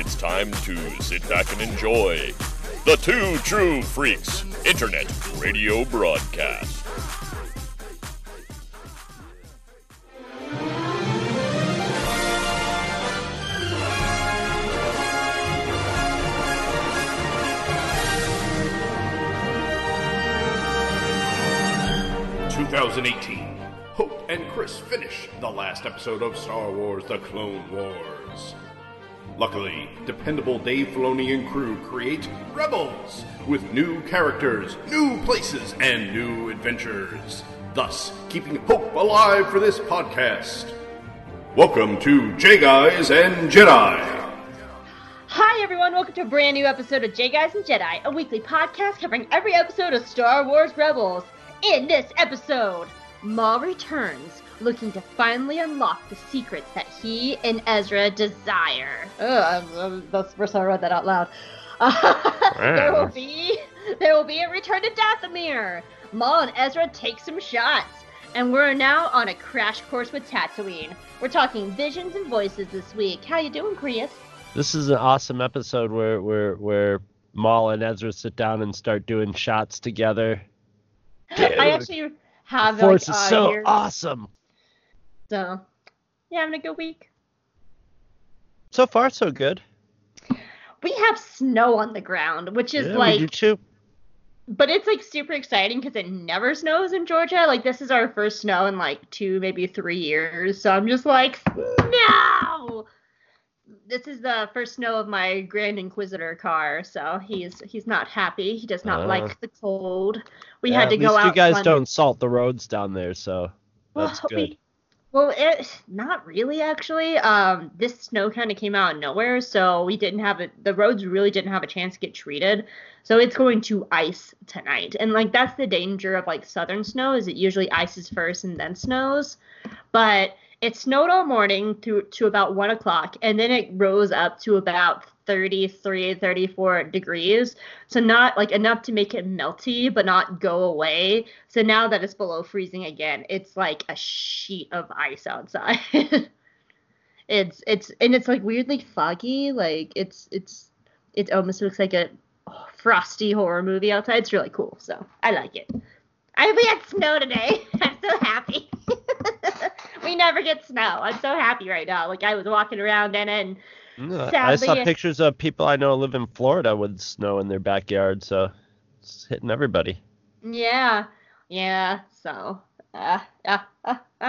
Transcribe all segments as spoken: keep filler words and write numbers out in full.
it's time to sit back and enjoy the Two True Freaks Internet Radio Broadcast. twenty eighteen, Hope and Chris finish the last episode of Star Wars The Clone Wars. Luckily, dependable Dave Filoni and crew create Rebels with new characters, new places, and new adventures, thus keeping hope alive for this podcast. Welcome to J Guys and Jedi. Hi everyone, welcome to a brand new episode of J Guys and Jedi, a weekly podcast covering every episode of Star Wars Rebels. In this episode, Maul returns, looking to finally unlock the secrets that he and Ezra desire. Ugh, that's the first time I read that out loud. Uh, there will be there will be a return to Dathomir. Maul and Ezra take some shots, and we're now on a crash course with Tatooine. We're talking visions and voices this week. How you doing, Chris? This is an awesome episode where where where Maul and Ezra sit down and start doing shots together. Dude, I actually have Force like, is uh, so here. awesome. So, yeah, having a good week. So far, so good. We have snow on the ground, which is Yeah, like, we do too. but it's like super exciting because it never snows in Georgia. Like this is our first snow in like two, maybe three years. So I'm just like, no. This is the first snow of my Grand Inquisitor car, so he's he's not happy. He does not Uh, like the cold. We Yeah, had to at go least out. you guys Sunday. don't salt the roads down there, so that's well, good. We, well, it not really actually. Um, this snow kind of came out of nowhere, so we didn't have it. The roads really didn't have a chance to get treated, so it's going to ice tonight. And like that's the danger of like southern snow is it usually ices first and then snows, but it snowed all morning to to about one o'clock, and then it rose up to about thirty-three, thirty-four degrees. So not like enough to make it melty, but not go away. So now that it's below freezing again, it's like a sheet of ice outside. it's it's and it's like weirdly foggy. Like it's it's it almost looks like a frosty horror movie outside. It's really cool. So I like it. I we had snow today. I'm so happy. We never get snow. I'm so happy right now. Like I was walking around in it, and No, I sadly, saw pictures of people I know live in Florida with snow in their backyard, so it's hitting everybody. yeah, yeah. So, uh, uh, uh, uh.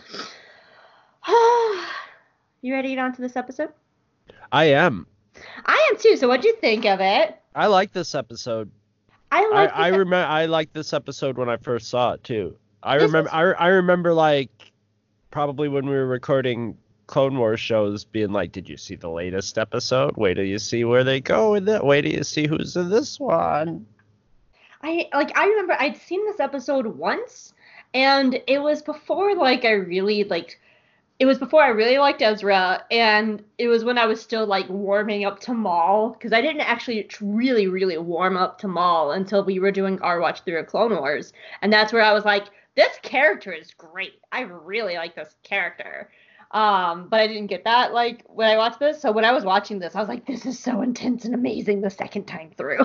You ready to get on to this episode? I am. I am too. So, what'd you think of it? I like this episode. I I, like. I remember. I liked this episode when I first saw it too. I This remember. was- I, I remember like probably when we were recording Clone Wars shows, being like, "Did you see the latest episode? Wait till you see where they go with it. Wait till you see who's in this one." I like. I remember I'd seen this episode once, and it was before like I really like. It was before I really liked Ezra, and it was when I was still like warming up to Maul, because I didn't actually really, really warm up to Maul until we were doing our watch through of Clone Wars, and that's where I was like, this character is great. I really like this character. Um, but I didn't get that like when I watched this. So when I was watching this, I was like, this is so intense and amazing the second time through.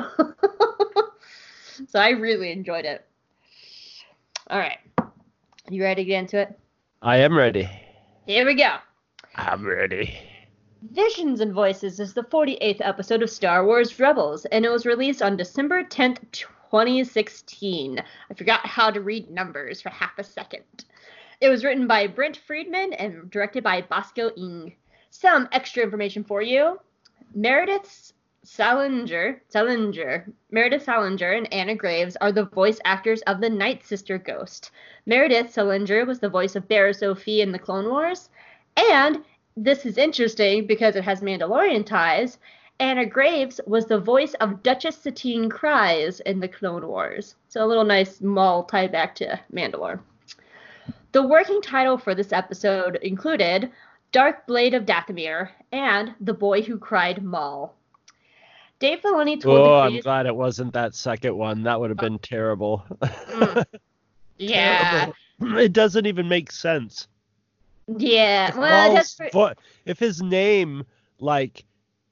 So I really enjoyed it. All right, you ready to get into it? I am ready. Here we go. I'm ready. Visions and Voices is the forty-eighth episode of Star Wars Rebels, and it was released on December tenth, twenty sixteen. I forgot how to read numbers for half a second. It was written by Brent Friedman and directed by Bosco Ing. Some extra information for you. Meredith Salinger, Salinger, Meredith Salinger and Anna Graves are the voice actors of the Night Sister Ghost. Meredith Salinger was the voice of Barra Sophie in the Clone Wars, and this is interesting because it has Mandalorian ties. Anna Graves was the voice of Duchess Satine Kryze in the Clone Wars. So a little nice Maul tie back to Mandalore. The working title for this episode included Dark Blade of Dathomir and The Boy Who Cried Maul. Dave Filoni told Oh, the I'm creators... glad it wasn't that second one. That would have been terrible. Mm. Yeah. Terrible. It doesn't even make sense. Yeah. If Well, Maul's that's for... vo- if his name, like,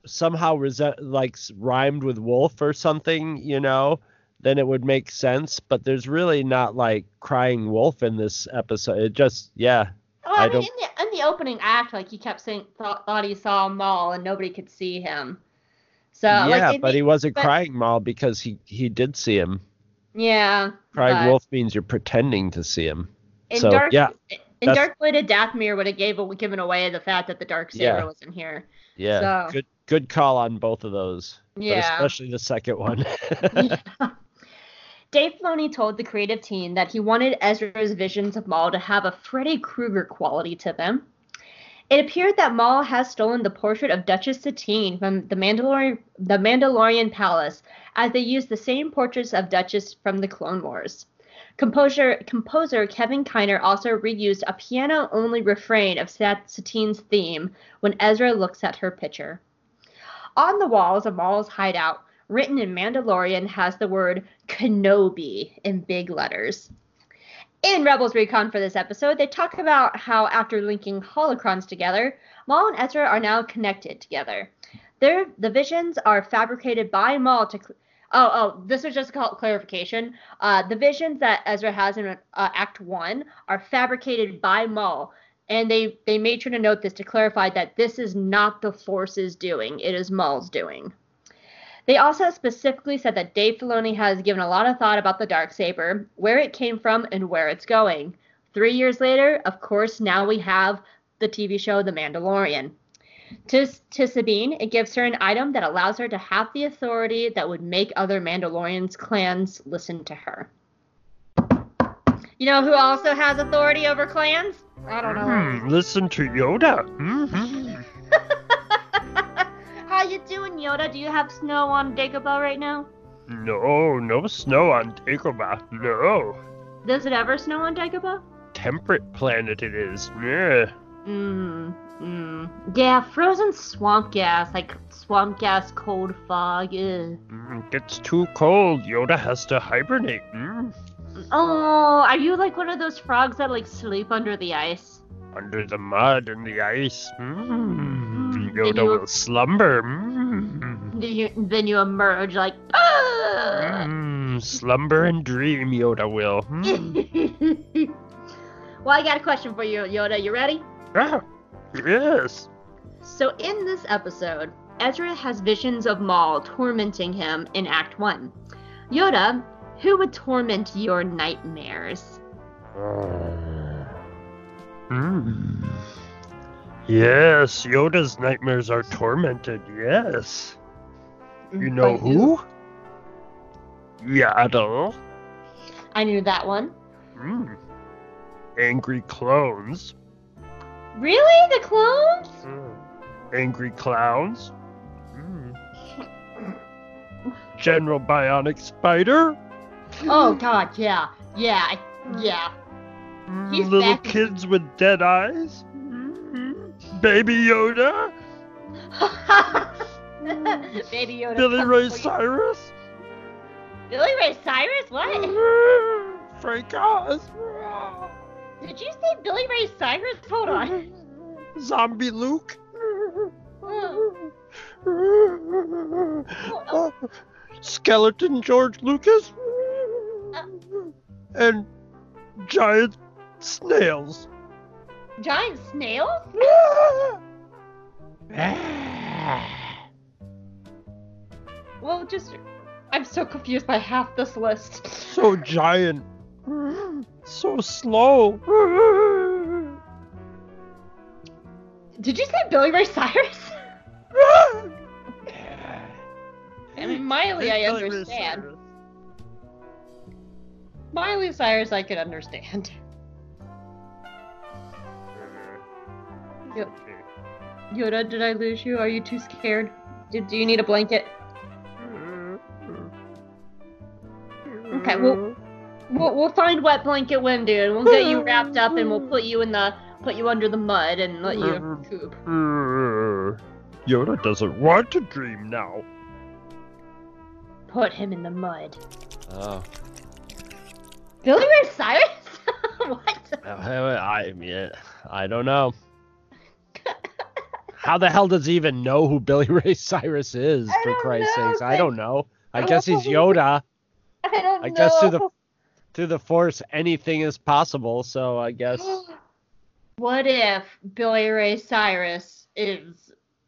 somehow rese- like rhymed with wolf or something, you know, then it would make sense. But there's really not like crying wolf in this episode. It just, yeah. Well, I, I mean, don't. in the, in the opening act, like he kept saying, thought, thought he saw Maul and nobody could see him. So Yeah, like, it but ma- he wasn't but- crying Maul because he he did see him. Yeah. Crying but wolf means you're pretending to see him. In So Dark, yeah, in that's- Dark Bladed Dathomir would have gave given away the fact that the Dark Saber Yeah. was in here. yeah, So- good good call on both of those. But Yeah. especially the second one. Yeah. Dave Filoni told the creative team that he wanted Ezra's visions of Maul to have a Freddy Krueger quality to them. It appeared that Maul has stolen the portrait of Duchess Satine from the Mandalorian, the Mandalorian Palace, as they used the same portraits of Duchess from the Clone Wars. Composer, composer Kevin Kiner also reused a piano-only refrain of Sat- Satine's theme when Ezra looks at her picture. On the walls of Maul's hideout, written in Mandalorian, has the word Kenobi in big letters. In Rebels Recon for this episode, they talk about how after linking holocrons together, Maul and Ezra are now connected together. Their, the visions are fabricated by Maul to... Cl- oh, oh, this was just called clarification. Uh, the visions that Ezra has in uh, Act one are fabricated by Maul. And they, they made sure to note this to clarify that this is not the Force's doing. It is Maul's doing. They also specifically said that Dave Filoni has given a lot of thought about the Darksaber, where it came from, and where it's going. Three years later, of course, now we have the T V show The Mandalorian. To, to Sabine, it gives her an item that allows her to have the authority that would make other Mandalorians' clans listen to her. You know who also has authority over clans? I don't know. Hmm, listen to Yoda. Mm-hmm. How you doing, Yoda? Do you have snow on Dagobah right now? No, no snow on Dagobah. No. Does it ever snow on Dagobah? Temperate planet it is. Yeah. Mm, mm. Yeah, frozen swamp gas, like swamp gas, cold fog. Ugh. Mm, gets too cold. Yoda has to hibernate. Mm. Oh, are you like one of those frogs that like sleep under the ice? Under the mud and the ice. Mm. Did Yoda you- will slumber. Mm. Then you, then you emerge like, ah! Mm. Slumber and dream, Yoda will. Mm. Well, I got a question for you, Yoda. You ready? Ah, yes. So in this episode, Ezra has visions of Maul tormenting him in Act one. Yoda, who would torment your nightmares? Mm. Yes, Yoda's nightmares are tormented, yes. You know By who? Yaddle. I knew that one. Mm. Angry clones. Really? The clones? Mm. Angry clowns. Mm. General Bionic Spider. Oh god, yeah. Yeah, I- yeah. Mm, He's Little back in- kids with dead eyes. Mm. Baby Yoda. Baby Yoda. Billy comes Ray for you. Cyrus. Billy Ray Cyrus? What? Frank Oz. Did you say Billy Ray Cyrus? Hold on. Zombie Luke. Oh. Skeleton George Lucas. And giant snails. Giant snails? Well, just... I'm so confused by half this list. So giant. So slow. Did you say Billy Ray Cyrus? I mean, Miley, I Billy Ray understand. Cyrus. Miley Cyrus, I could understand. Yo- Yoda, did I lose you? Are you too scared? Do, do you need a blanket? Okay, well, we'll we'll find wet blanket Wim, dude. We'll get you wrapped up and we'll put you in the put you under the mud and let you coop. Yoda doesn't want to dream now. Put him in the mud. Oh. Billy Ray Cyrus? What? I, I, I don't know. How the hell does he even know who Billy Ray Cyrus is, I for don't Christ's know, sakes? I like- don't know. I I guess don't he's know. Yoda. I don't I know. guess through the through the Force, anything is possible, so I guess... What if Billy Ray Cyrus is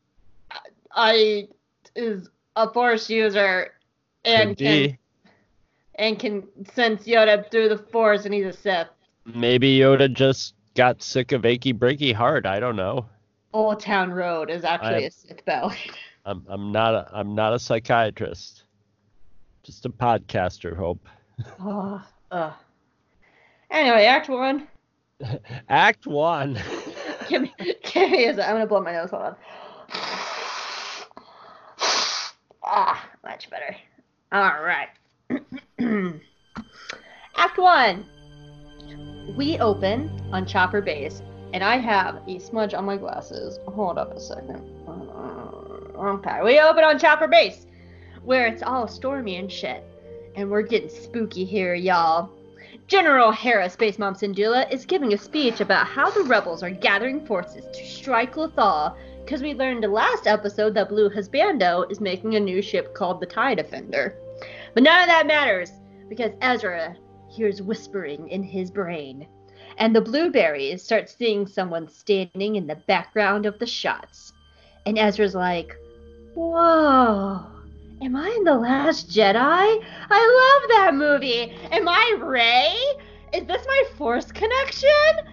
I is a Force user and Could can be. and can sense Yoda through the Force and he's a Sith? Maybe Yoda just got sick of achy breaky heart. I don't know. Old Town Road is actually I- a Sith belly. I'm I'm not a, I'm not a psychiatrist. Just a podcaster, Hope. Oh, ugh. Anyway, Act One. Act one. Give me, give me a sec. I'm gonna blow my nose. Hold on. Ah, much better. All right. Act One. We open on Chopper Base, and I have a smudge on my glasses. Hold up a second. Okay, we open on Chopper Base, where it's all stormy and shit, and we're getting spooky here, y'all. General Hera, Space Mom Syndulla, is giving a speech about how the rebels are gathering forces to strike Lothal, because we learned in the last episode that Blue Husbando is making a new ship called the TIE Defender. But none of that matters, because Ezra hears whispering in his brain, and the Blueberries start seeing someone standing in the background of the shots. And Ezra's like, whoa, am I in The Last Jedi? I love that movie. Am I Rey? Is this my Force connection?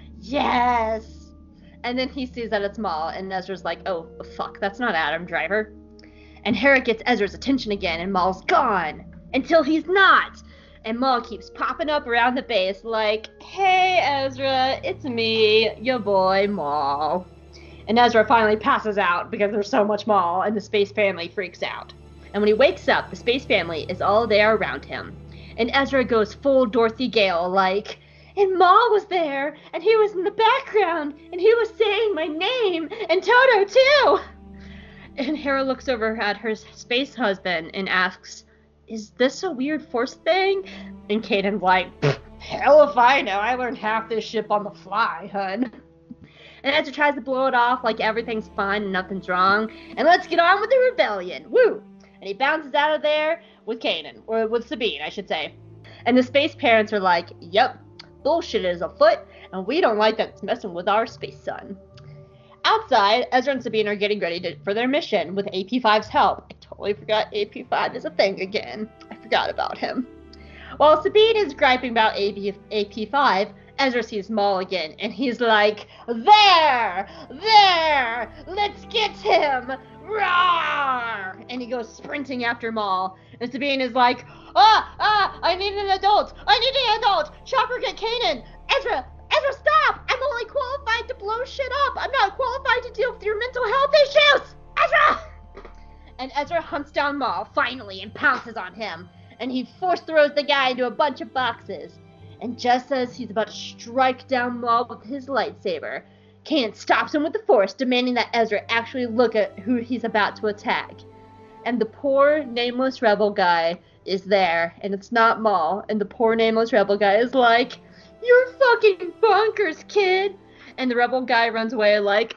Yes. And then he sees that it's Maul, and Ezra's like, oh, fuck, that's not Adam Driver. And Hera gets Ezra's attention again, and Maul's gone. Until he's not. And Maul keeps popping up around the base like, hey, Ezra, it's me, your boy, Maul. And Ezra finally passes out because there's so much Maul, and the space family freaks out. And when he wakes up, the space family is all there around him. And Ezra goes full Dorothy Gale, like, and Maul was there, and he was in the background, and he was saying my name, and Toto too! And Hera looks over at her space husband and asks, is this a weird Force thing? And Kanan's like, hell if I know, I learned half this ship on the fly, hun. And Ezra tries to blow it off like everything's fine and nothing's wrong, and let's get on with the rebellion, woo! And he bounces out of there with Kanan, or with Sabine, I should say. And the space parents are like, yep, bullshit is afoot, and we don't like that it's messing with our space son. Outside, Ezra and Sabine are getting ready to, for their mission with A P five's help. I totally forgot A P five is a thing again. I forgot about him. While Sabine is griping about A P five, Ezra sees Maul again, and he's like, there! There! Let's get him! Roar! And he goes sprinting after Maul. And Sabine is like, ah! Ah! I need an adult! I need an adult! Chopper, get Kanan! Ezra! Ezra, stop! I'm only qualified to blow shit up! I'm not qualified to deal with your mental health issues! Ezra! And Ezra hunts down Maul, finally, and pounces on him. And he force throws the guy into a bunch of boxes. And just as he's about to strike down Maul with his lightsaber, Kanan stops him with the Force, demanding that Ezra actually look at who he's about to attack. And the poor, nameless rebel guy is there, and it's not Maul. And the poor, nameless rebel guy is like, you're fucking bonkers, kid! And the rebel guy runs away like,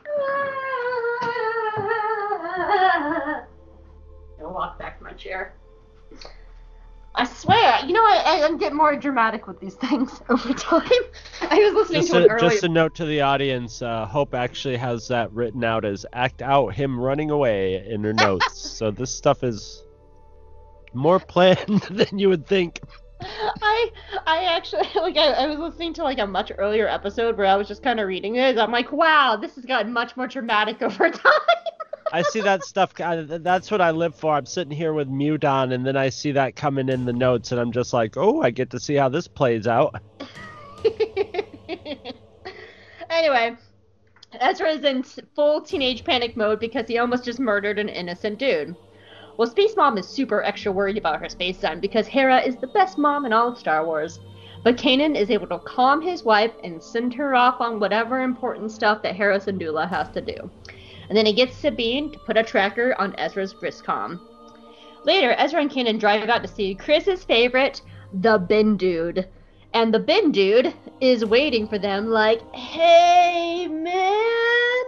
ah. I'll walk back to my chair. I swear, you know, I, I get more dramatic with these things over time. I was listening Just to a, an earlier... just a note to the audience, uh, Hope actually has that written out as act out him running away in her notes. So this stuff is more planned than you would think. I I actually, like, I, I was listening to, like, a much earlier episode where I was just kind of reading it. I'm like, wow, this has gotten much more dramatic over time. I see that stuff. I, that's what I live for. I'm sitting here with mute on, and then I see that coming in the notes, and I'm just like, oh, I get to see how this plays out. Anyway, Ezra is in full teenage panic mode because he almost just murdered an innocent dude. Well, Space Mom is super extra worried about her space son because Hera is the best mom in all of Star Wars. But Kanan is able to calm his wife and send her off on whatever important stuff that Hera Syndulla has to do. And then he gets Sabine to put a tracker on Ezra's Griscom. Later, Ezra and Kanan drive out to see Chris's favorite, the Bin Dude. And the Bin Dude is waiting for them like, hey, man,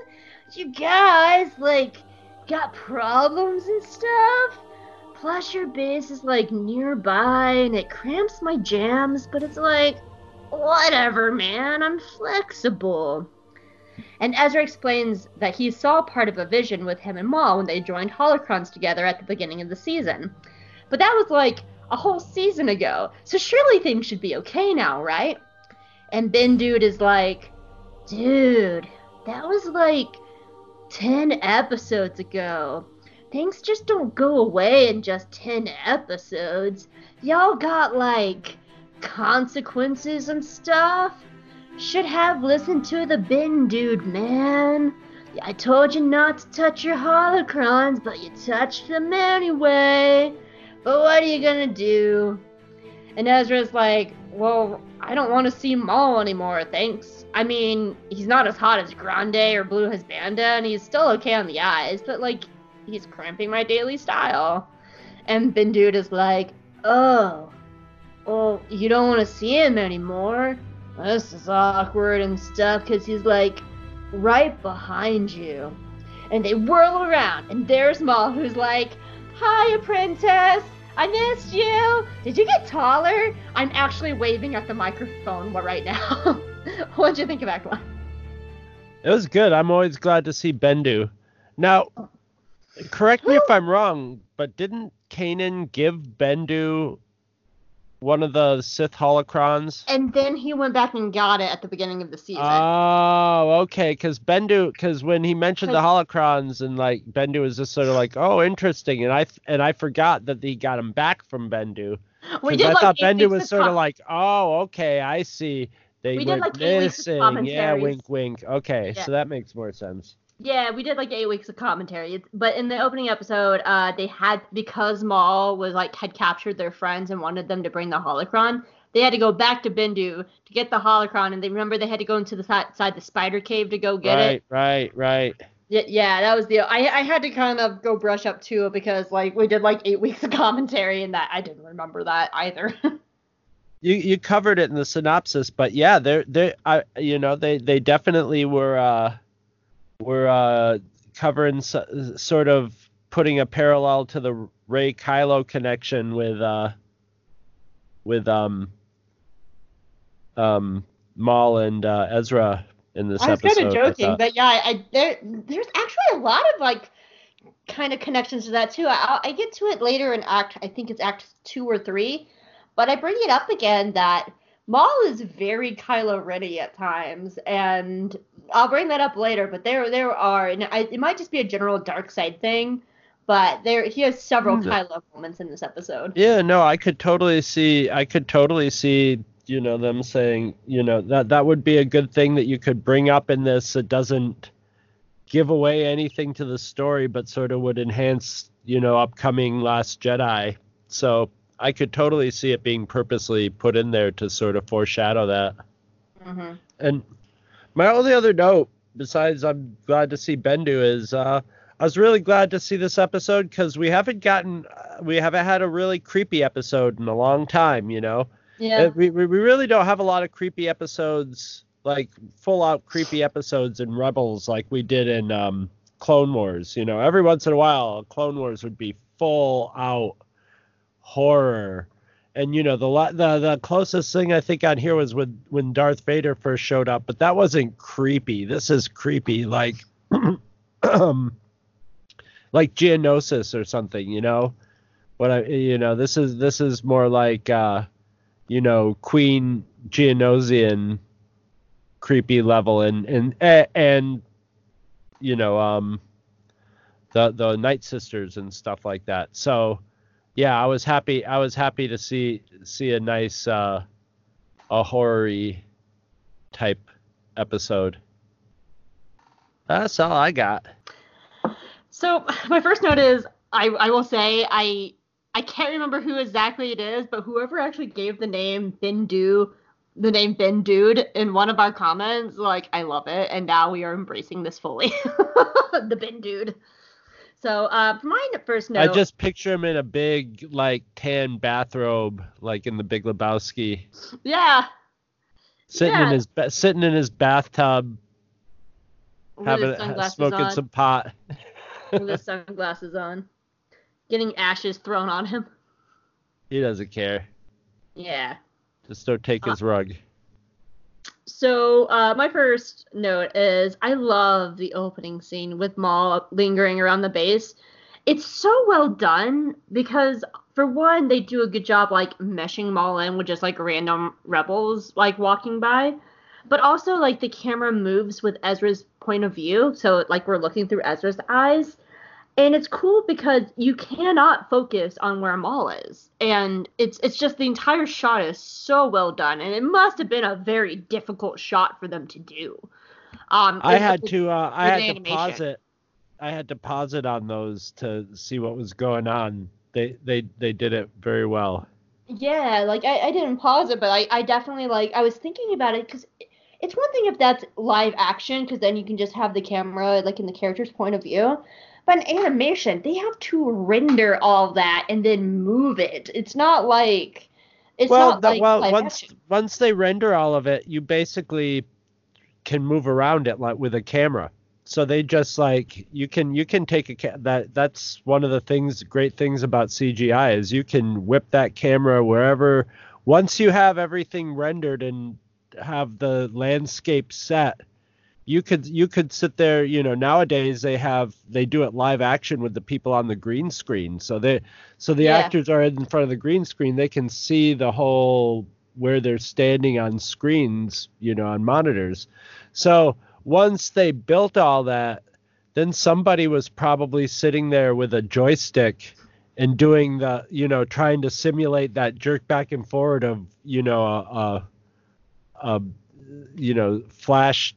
You guys, like, got problems and stuff? Plus your base is, like, nearby and it cramps my jams, but it's like, whatever, man, I'm flexible. And Ezra explains that he saw part of a vision with him and Maul when they joined Holocrons together at the beginning of the season. But that was like a whole season ago, so surely things should be okay now, right? And Ben Dude is like, dude, that was like ten episodes ago. Things just don't go away in just ten episodes. Y'all got like consequences and stuff. Should have listened to the Ben Dude, man. I told you not to touch your holocrons, but you touched them anyway. But what are you gonna do? And Ezra's like, well, I don't want to see Maul anymore, thanks. I mean, he's not as hot as Grande or Blue Husbanda, and he's still okay on the eyes, but like, he's cramping my daily style. And Ben Dude is like, oh, well, you don't want to see him anymore. This is awkward and stuff, because he's, like, right behind you. And they whirl around, and there's Maul, who's like, hiya, princess! I missed you! Did you get taller? I'm actually waving at the microphone right now. What'd you think of Act One? It was good. I'm always glad to see Bendu. Now, correct me if I'm wrong, but didn't Kanan give Bendu one of the Sith holocrons? And then he went back and got it at the beginning of the season. Oh, okay. Because Bendu, because when he mentioned the holocrons, and like Bendu was just sort of like, oh, interesting, and I and I forgot that he got him back from Bendu. We did I like thought eight Bendu weeks was of sort com- of like, oh, okay, I see. They we went did like eight weeks of missing. Yeah, commentaries. wink, wink. Okay, Yeah. so that makes more sense. Yeah, we did like eight weeks of commentary. But in the opening episode, uh, they had, because Maul was like had captured their friends and wanted them to bring the holocron, they had to go back to Bendu to get the holocron, and they remember they had to go into the side, side the spider cave to go get right, it. Right, right, right. Yeah, yeah, that was the. I I had to kind of go brush up too, because like we did like eight weeks of commentary, and that I didn't remember that either. You you covered it in the synopsis, but yeah, they're they I you know they they definitely were uh were uh covering so, sort of putting a parallel to the Rey Kylo connection with uh with um um Maul and uh, Ezra in this I was episode. kind of joking, I but yeah, I, I there there's actually a lot of like kind of connections to that too. I I get to it later in Act. I think it's Act two or three. But I bring it up again that Maul is very Kylo Ren-y at times, and I'll bring that up later. But there, there are, and I, it might just be a general dark side thing, but there he has several Mm. Kylo moments in this episode. Yeah, no, I could totally see. I could totally see. You know, them saying, you know, that that would be a good thing that you could bring up in this. It doesn't give away anything to the story, but sort of would enhance, you know, upcoming Last Jedi. So I could totally see it being purposely put in there to sort of foreshadow that. Mm-hmm. And my only other note, besides I'm glad to see Bendu, is uh, I was really glad to see this episode because we haven't gotten, uh, we haven't had a really creepy episode in a long time, you know? Yeah. Uh, we, we really don't have a lot of creepy episodes, like full out creepy episodes in Rebels like we did in um, Clone Wars. You know, every once in a while, Clone Wars would be full out horror. And you know, the the the closest thing I think on here was when when Darth Vader first showed up, but that wasn't creepy. This is creepy, like um, like Geonosis or something, you know. What I you know, this is this is more like uh, you know, Queen Geonosian creepy level, and and and you know, um, the the Night Sisters and stuff like that. So yeah, I was happy. I was happy to see see a nice uh, a horror-y type episode. That's all I got. So my first note is I I will say I I can't remember who exactly it is, but whoever actually gave the name Bendu, the name Ben Dude in one of our comments, like I love it, and now we are embracing this fully. The Ben Dude. So, uh, for my first note, I just picture him in a big, like, tan bathrobe, like in The Big Lebowski, yeah, sitting Yeah. in his ba- sitting in his bathtub, With having his sunglasses smoking on. some pot. With his sunglasses on. Getting ashes thrown on him. He doesn't care. Yeah. Just don't take his uh, rug. So, uh, my first note is I love the opening scene with Maul lingering around the base. It's so well done because, for one, they do a good job, like, meshing Maul in with just, like, random rebels, like, walking by. But also, like, the camera moves with Ezra's point of view, so, like, we're looking through Ezra's eyes. And it's cool because you cannot focus on where Maul is. And it's it's just the entire shot is so well done. And it must have been a very difficult shot for them to do. Um, I had to uh, I had animation. to pause it. I had to pause it on those to see what was going on. They they, they did it very well. Yeah, like I, I didn't pause it, but I, I definitely like I was thinking about it because it's one thing if that's live action because then you can just have the camera like in the character's point of view. But in animation, they have to render all that and then move it. It's not like it's well, not the, like well, live once action. once they render all of it, you basically can move around it like with a camera. So they just like you can you can take a ca- that that's one of the things great things about C G I is you can whip that camera wherever. Once you have everything rendered and have the landscape set. You could you could sit there, you know, nowadays they have they do it live action with the people on the green screen. So they so the Yeah. actors are in front of the green screen. They can see the whole where they're standing on screens, you know, on monitors. So once they built all that, then somebody was probably sitting there with a joystick and doing the, you know, trying to simulate that jerk back and forward of, you know, a, a, a you know, flash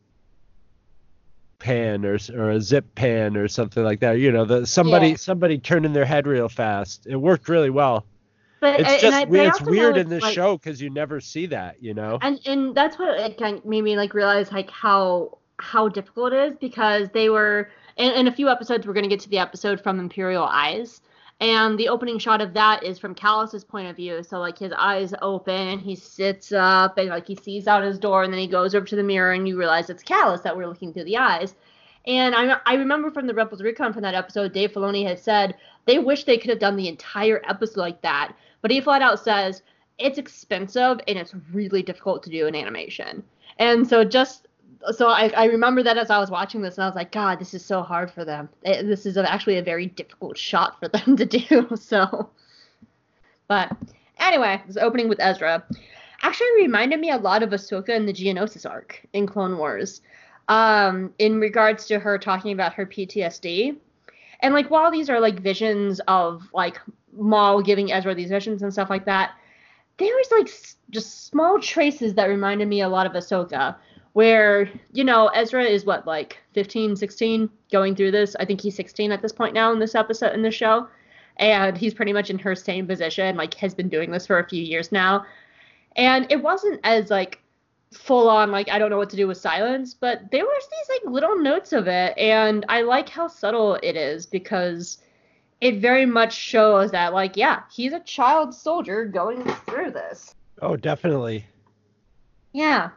pan or or a zip pan or something like that. You know, the somebody Yeah. somebody turning their head real fast. It worked really well. But It's I- just and I, but I weird. It's also weird know in this like, show because you never see that. You know. And and that's what it kind of made me like realize like how how difficult it is because they were in, in a few episodes we're gonna get to the episode from Imperial Eyes. And the opening shot of that is from Callus's point of view. So, like, his eyes open, and he sits up, and, like, he sees out his door, and then he goes over to the mirror, and you realize it's Callus that we're looking through the eyes. And I, I remember from the Rebels Recon from that episode, Dave Filoni had said they wish they could have done the entire episode like that. But he flat out says it's expensive, and it's really difficult to do in animation. And so just... So I, I remember that as I was watching this, and I was like, God, this is so hard for them. It, this is actually a very difficult shot for them to do. So, but anyway, this opening with Ezra actually reminded me a lot of Ahsoka in the Geonosis arc in Clone Wars, um, in regards to her talking about her P T S D. And like, while these are like visions of like Maul giving Ezra these visions and stuff like that, there was like s- just small traces that reminded me a lot of Ahsoka. Where, you know, Ezra is what, like fifteen, sixteen going through this. I think he's sixteen at this point now in this episode, in this show. And he's pretty much in her same position, like has been doing this for a few years now. And it wasn't as like full on, like, I don't know what to do with silence, but there was these like little notes of it. And I like how subtle it is because it very much shows that, like, yeah, he's a child soldier going through this. Oh, definitely. Yeah.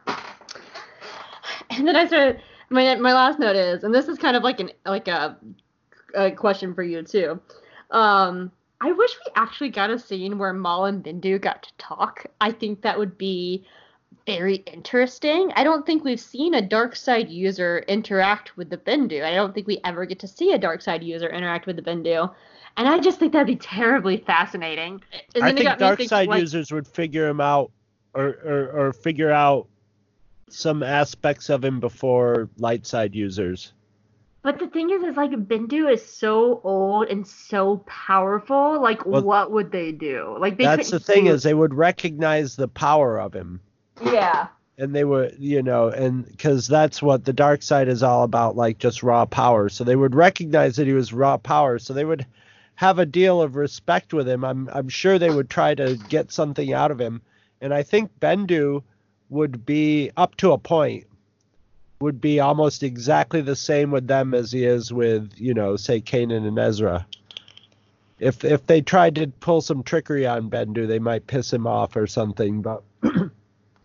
And then I started, my my last note is, and this is kind of like an like a, a question for you too. Um, I wish we actually got a scene where Maul and Bindu got to talk. I think that would be very interesting. I don't think we've seen a dark side user interact with the Bindu. I don't think we ever get to see a dark side user interact with the Bindu. And I just think that'd be terribly fascinating. And I then it think got me dark thinking, side like, users would figure him out or, or, or figure out some aspects of him before light side users. But the thing is, is like Bindu is so old and so powerful. Like, Well, what would they do? Like, they That's the couldn't thing do- is they would recognize the power of him. yeah, And they would, you know, and because that's what the dark side is all about, like just raw power. So they would recognize that he was raw power. So they would have a deal of respect with him. I'm I'm sure they would try to get something out of him. And I think Bendu would be, up to a point, would be almost exactly the same with them as he is with, you know, say Kanan and Ezra. If if they tried to pull some trickery on Bendu, they might piss him off or something. But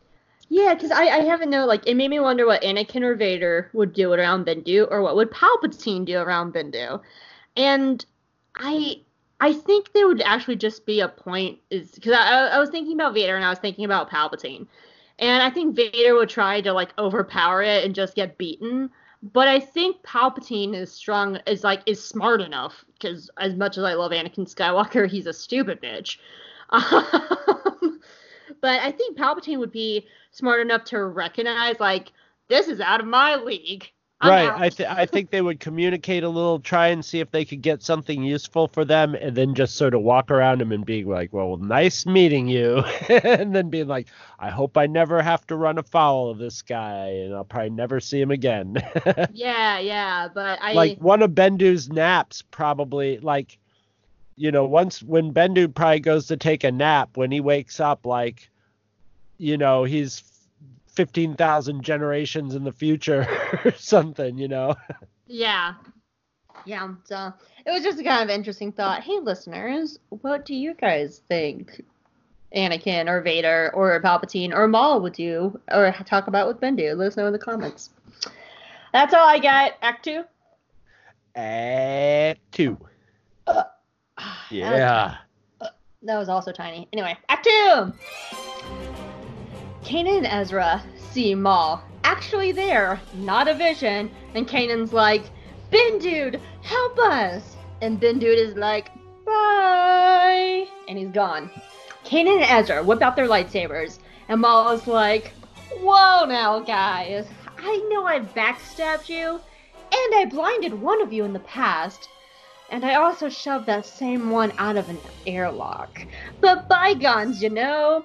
Yeah, because I, I haven't know, like, it made me wonder what Anakin or Vader would do around Bendu, or what would Palpatine do around Bendu. And I I think there would actually just be a point, is because I, I was thinking about Vader and I was thinking about Palpatine. And I think Vader would try to, like, overpower it and just get beaten. But I think Palpatine is strong, is, like, is smart enough, because as much as I love Anakin Skywalker, he's a stupid bitch. Um, but I think Palpatine would be smart enough to recognize, like, this is out of my league. I'm right. out. I th- I think they would communicate a little, try and see if they could get something useful for them, and then just sort of walk around them and being like, well, nice meeting you. And then being like, I hope I never have to run afoul of this guy, and I'll probably never see him again. Yeah, yeah, but I... Like, one of Bendu's naps probably, like, you know, once when Bendu probably goes to take a nap, when he wakes up, like, you know, he's fifteen thousand generations in the future or something, you know? Yeah. Yeah, so it was just a kind of interesting thought. Hey, listeners, what do you guys think Anakin or Vader or Palpatine or Maul would do or talk about with Bendu? Let us know in the comments. That's all I got. Act two? Act two. Uh, Yeah. That was, uh, that was also tiny. Anyway, Act two! Kanan and Ezra see Maul actually there, not a vision, and Kanan's like, Bendude, help us! And Bendude is like, bye! And he's gone. Kanan and Ezra whip out their lightsabers, and Maul is like, whoa now, guys. I know I backstabbed you, and I blinded one of you in the past, and I also shoved that same one out of an airlock. But bygones, you know?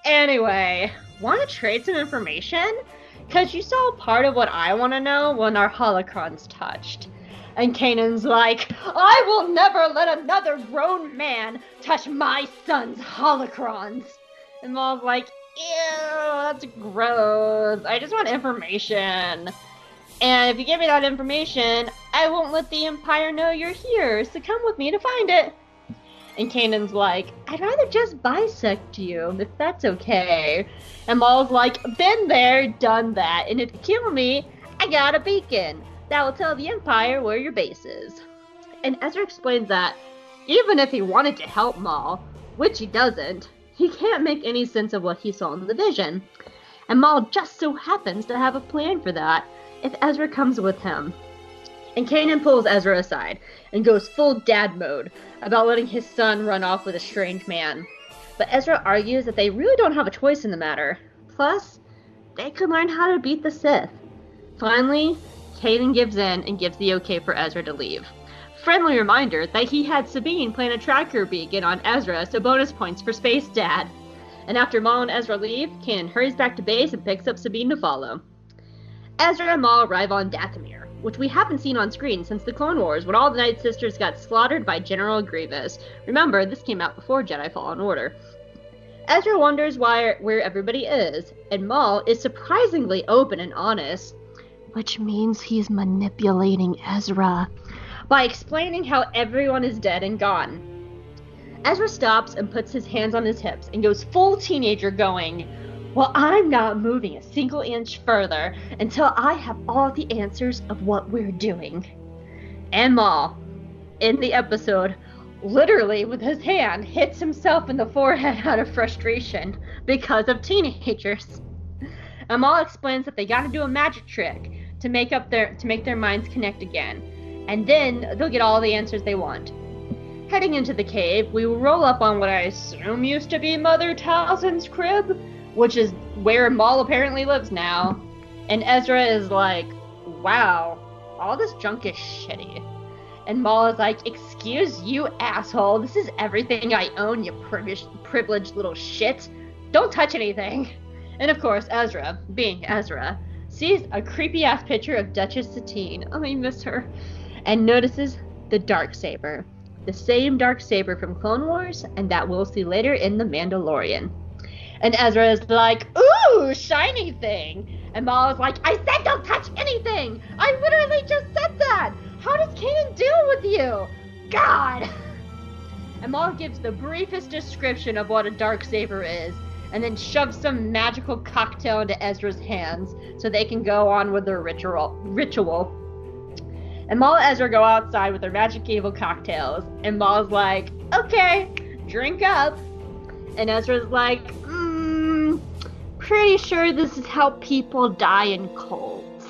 Anyway, want to trade some information? Because you saw part of what I want to know when our holocrons touched. And Kanan's like, I will never let another grown man touch my son's holocrons. And Maul's like, ew, that's gross. I just want information. And if you give me that information, I won't let the Empire know you're here, so come with me to find it. And Kanan's like, I'd rather just bisect you, if that's okay. And Maul's like, been there, done that, and if you kill me, I got a beacon. That will tell the Empire where your base is. And Ezra explains that, even if he wanted to help Maul, which he doesn't, he can't make any sense of what he saw in the vision. And Maul just so happens to have a plan for that, if Ezra comes with him. And Kanan pulls Ezra aside and goes full dad mode about letting his son run off with a strange man. But Ezra argues that they really don't have a choice in the matter. Plus, they could learn how to beat the Sith. Finally, Kanan gives in and gives the okay for Ezra to leave. Friendly reminder that he had Sabine plant a tracker beacon on Ezra, so bonus points for Space Dad. And after Maul and Ezra leave, Kanan hurries back to base and picks up Sabine to follow. Ezra and Maul arrive on Dathomir, which we haven't seen on screen since the Clone Wars, when all the Night Sisters got slaughtered by General Grievous. Remember, this came out before Jedi Fallen Order. Ezra wonders why where everybody is, and Maul is surprisingly open and honest, which means he's manipulating Ezra, by explaining how everyone is dead and gone. Ezra stops and puts his hands on his hips and goes full teenager going, well, I'm not moving a single inch further until I have all the answers of what we're doing. And Maul, in the episode, literally with his hand, hits himself in the forehead out of frustration because of teenagers. And Maul explains that they gotta do a magic trick to make up their to make their minds connect again, and then they'll get all the answers they want. Heading into the cave, we will roll up on what I assume used to be Mother Talzin's crib, which is where Maul apparently lives now. And Ezra is like, wow, all this junk is shitty. And Maul is like, excuse you, asshole, this is everything I own, you privileged, privileged little shit. Don't touch anything. And of course, Ezra, being Ezra, sees a creepy-ass picture of Duchess Satine, oh, I miss her, and notices the Darksaber. The same Darksaber from Clone Wars, and that we'll see later in The Mandalorian. And Ezra is like, ooh, shiny thing. And Maul is like, I said don't touch anything. I literally just said that. How does Kanan deal with you? God. And Maul gives the briefest description of what a Darksaber is. and then shoves some magical cocktail into Ezra's hands so they can go on with their ritual. ritual. And Maul and Ezra go outside with their magic evil cocktails, and Maul's like, okay, drink up. And Ezra's like, mm, pretty sure this is how people die in cults.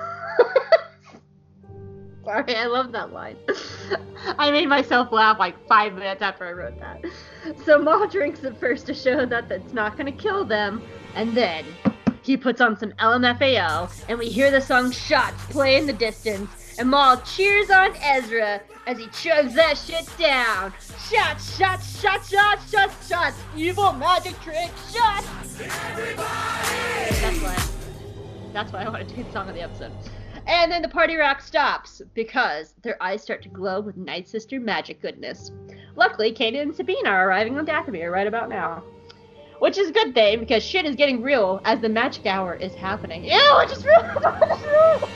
Sorry, I love that line. I made myself laugh like five minutes after I wrote that. So Maul drinks it first to show that it's not going to kill them, and then he puts on some L M F A O, and we hear the song Shots play in the distance, and Maul cheers on Ezra as he chugs that shit down. Shots, shots, shots, shots, shots, shots, evil magic trick, shots! Everybody! That's why, that's why I want to do the song of the episode. And then the party rock stops because their eyes start to glow with Night Sister magic goodness. Luckily, Kanan and Sabine are arriving on Dathomir right about now. Which is a good thing because shit is getting real as the magic hour is happening. Ew, I just realized I just realized.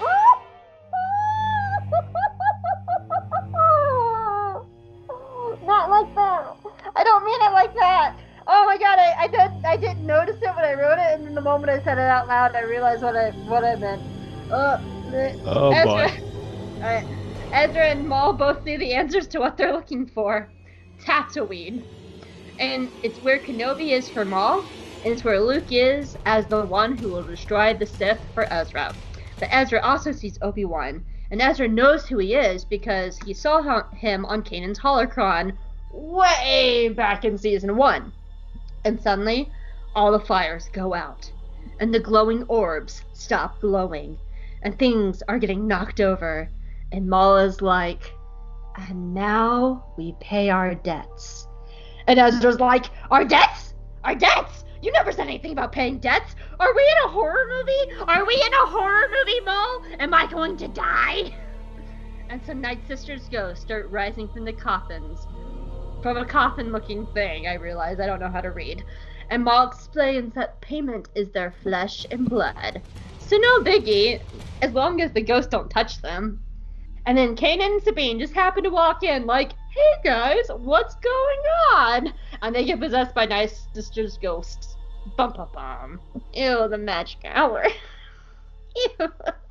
Not like that. I don't mean it like that. Oh my god, I, I did I didn't notice it when I wrote it, and then the moment I said it out loud, I realized what I what I meant. Uh, oh Ezra, boy. Alright. Ezra and Maul both see the answers to what they're looking for. Tatooine. And it's where Kenobi is for Maul, and it's where Luke is as the one who will destroy the Sith for Ezra. But Ezra also sees Obi-Wan, and Ezra knows who he is because he saw him on Kanan's holocron way back in season one. And suddenly, all the fires go out, and the glowing orbs stop glowing, and things are getting knocked over, and Maul is like, and now we pay our debts. And Ezra's like, our debts? Our debts? You never said anything about paying debts. Are we in a horror movie? Are we in a horror movie, Maul? Am I going to die? And some Night Sisters ghosts start rising from the coffins. From a coffin-looking thing, I realize I don't know how to read. And Maul explains that payment is their flesh and blood. So no biggie, as long as the ghosts don't touch them. And then Kanan and Sabine just happen to walk in like, hey guys, what's going on? And they get possessed by Night Sisters ghosts. Bum bum bum. Ew, the magic hour. Ew.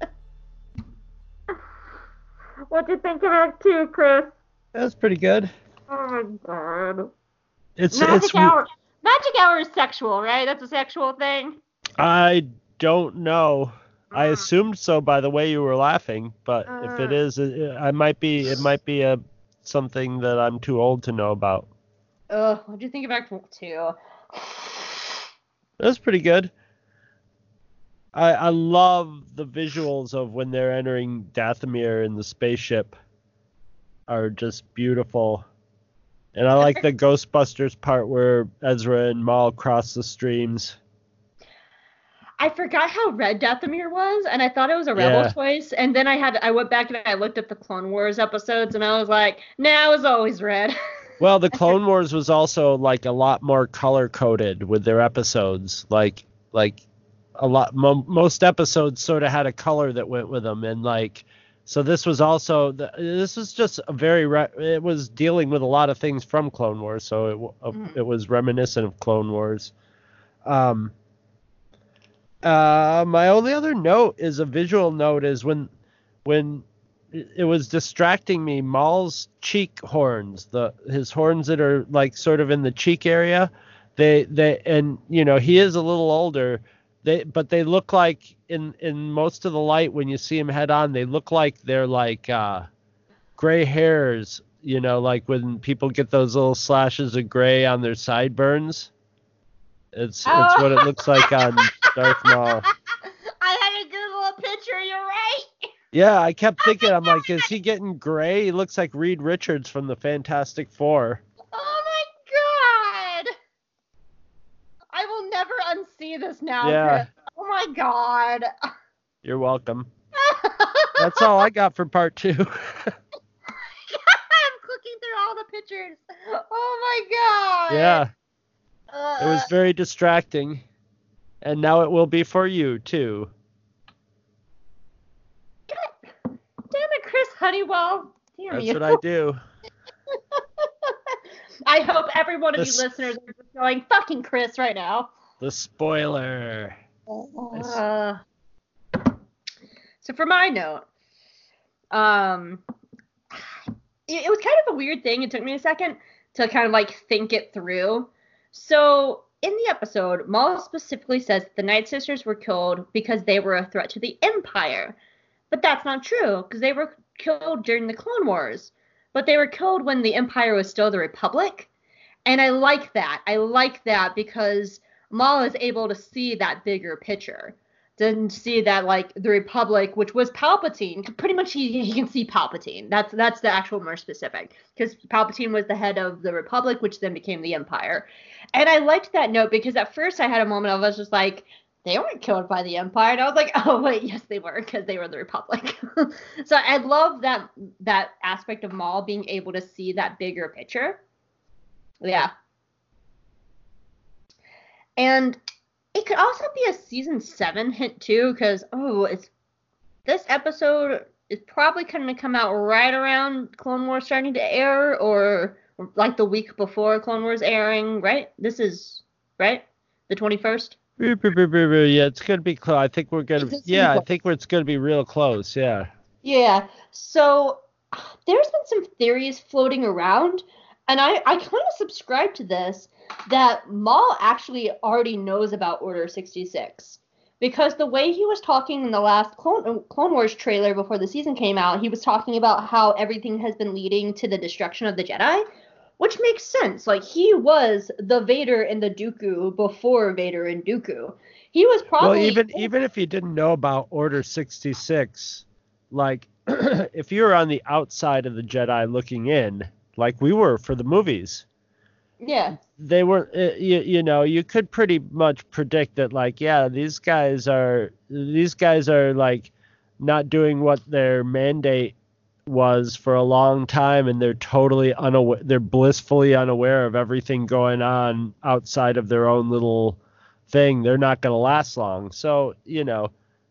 What'd you think of Act Two, Chris? That's pretty good. Oh my god. It's Magic it's hour. Magic hour is sexual, right? That's a sexual thing. I don't know. I Mm. assumed so by the way you were laughing, but if it Uh. is, it, I might be. It might be a something that I'm too old to know about. Ugh, what'd you think of Act Two? That's pretty good. I I love the visuals of when they're entering Dathomir in the spaceship. Are just beautiful. And I like the Ghostbusters part where Ezra and Maul cross the streams. I forgot how red Dathomir was, and I thought it was a Rebel Yeah. choice. And then I had I went back and I looked at the Clone Wars episodes, and I was like, nah, it was always red. Well, the Clone Wars was also like a lot more color coded with their episodes. Like like a lot mo- most episodes sort of had a color that went with them, and like so this was also the, this was just a very re- it was dealing with a lot of things from Clone Wars, so it w- Mhm. it was reminiscent of Clone Wars. Um. Uh, my only other note is a visual note is when when it it was distracting me, Maul's cheek horns, the his horns that are like sort of in the cheek area, they they and you know he is a little older, they but they look like in in most of the light when you see him head on, they look like they're like uh gray hairs, you know, like when people get those little slashes of gray on their sideburns. It's Oh. it's what it looks like on Darth Maul. I had to Google a picture. You're right. Yeah, I kept thinking, I'm like, is he getting gray? He looks like Reed Richards from the Fantastic Four. Oh my god. I will never unsee this now, Yeah. Chris. Oh my god. You're welcome. That's all I got for part two. I'm clicking through all the pictures. Oh my god. Yeah, Uh, it was very distracting. And now it will be for you, too. Damn it, Chris Honeywell. Damn That's you. what I do. I I hope every one of The you s- listeners are just going, fucking Chris right now. The spoiler. Uh, so for my note, um, it, it was kind of a weird thing. It took me a second to kind of like think it through. So in the episode, Maul specifically says the Night Sisters were killed because they were a threat to the Empire. But that's not true, because they were killed during the Clone Wars. But they were killed when the Empire was still the Republic. And I like that. I like that because Maul is able to see that bigger picture. Didn't see that, like, the Republic, which was Palpatine. Pretty much he, he can see Palpatine. That's that's the actual more specific. Because Palpatine was the head of the Republic, which then became the Empire. And I liked that note because at first I had a moment of I was just like, they weren't killed by the Empire. And I was like, oh, wait, yes, they were, because they were the Republic. So I love that that aspect of Maul being able to see that bigger picture. Yeah. And it could also be a season seven hint too, because oh, it's this episode is probably going to come out right around Clone Wars starting to air, or, or like the week before Clone Wars airing, right? This is right, the twenty-first. Yeah, it's gonna be close. I think we're gonna. Yeah, I think it's gonna be real close. Yeah. Yeah. So there's been some theories floating around, and I I kind of subscribe to this, that Maul actually already knows about Order sixty-six. Because the way he was talking in the last Clone, Clone Wars trailer before the season came out, he was talking about how everything has been leading to the destruction of the Jedi, which makes sense. Like, he was the Vader and the Dooku before Vader and Dooku. He was probably... Well, even, even if you didn't know about Order sixty-six, like, if you were on the outside of the Jedi looking in, like we were for the movies... Yeah. They were, uh, you, you know, you could pretty much predict that, like, yeah, these guys are, these guys are, like, not doing what their mandate was for a long time, and they're totally unaware, they're blissfully unaware of everything going on outside of their own little thing. They're not going to last long. So, you know,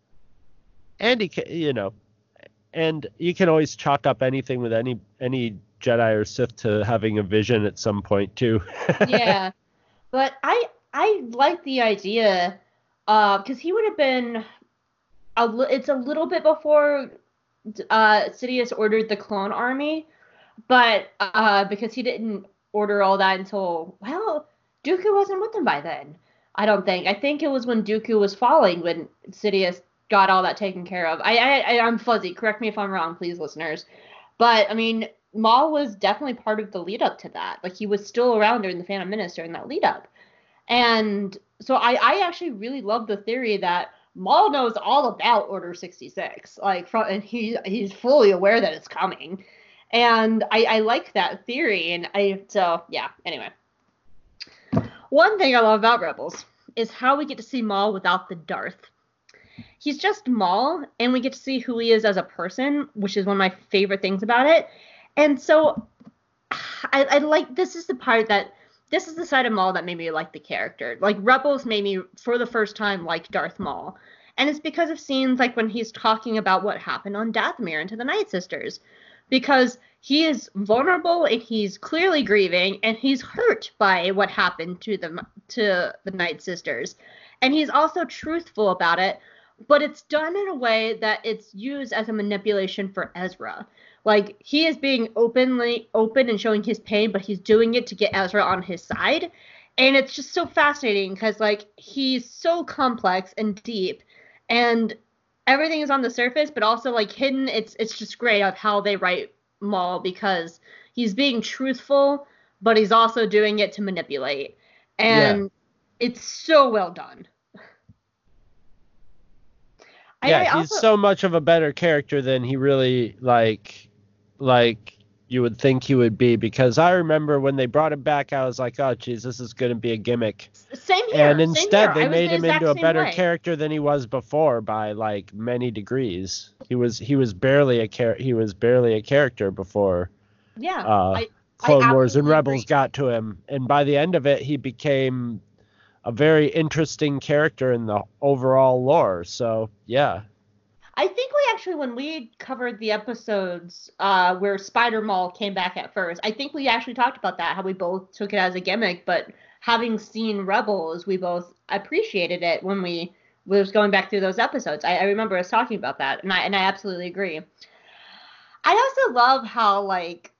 Andy, you know, and you can always chalk up anything with any, any, Jedi or Sith to having a vision at some point too. Yeah, but I I like the idea, uh, because he would have been a li- it's a little bit before uh Sidious ordered the clone army, but uh because he didn't order all that until, well, Dooku wasn't with him by then. I don't think. I think it was when Dooku was falling when Sidious got all that taken care of. I I I'm fuzzy. Correct me if I'm wrong, please, listeners. But I mean, Maul was definitely part of the lead up to that. Like, he was still around during the Phantom Menace during that lead up. And so I, I actually really love the theory that Maul knows all about Order sixty-six. Like, from, and he he's fully aware that it's coming. And I, I like that theory. And I, so yeah, anyway. One thing I love about Rebels is how we get to see Maul without the Darth. He's just Maul, and we get to see who he is as a person, which is one of my favorite things about it. And so, I, I like, this is the part that, this is the side of Maul that made me like the character. Like, Rebels made me, for the first time, like Darth Maul. And it's because of scenes like when he's talking about what happened on Dathomir and to the Night Sisters. Because he is vulnerable, and he's clearly grieving, and he's hurt by what happened to the, to the Night Sisters. And he's also truthful about it, but it's done in a way that it's used as a manipulation for Ezra. Like, he is being openly open and showing his pain, but he's doing it to get Ezra on his side. And it's just so fascinating because, like, he's so complex and deep, and everything is on the surface, but also, like, hidden. It's it's just great of how they write Maul, because he's being truthful, but he's also doing it to manipulate. And yeah. It's so well done. Yeah, I, I he's also, so much of a better character than he really, like, like you would think he would be, because I remember when they brought him back, I was like, oh, geez, this is going to be a gimmick. Same here. And instead, they made the him into a better way. character than he was before by, like, many degrees. He was he was barely a char- he was barely a character before. Yeah. Uh, I, Clone I Wars and Rebels agree. got to him, and by the end of it, he became a very interesting character in the overall lore. So yeah. I think we actually, when we covered the episodes uh, where Spider-Maul came back at first, I think we actually talked about that, how we both took it as a gimmick, but having seen Rebels, we both appreciated it when we, we was going back through those episodes. I, I remember us talking about that, and I and I absolutely agree. I also love how, like,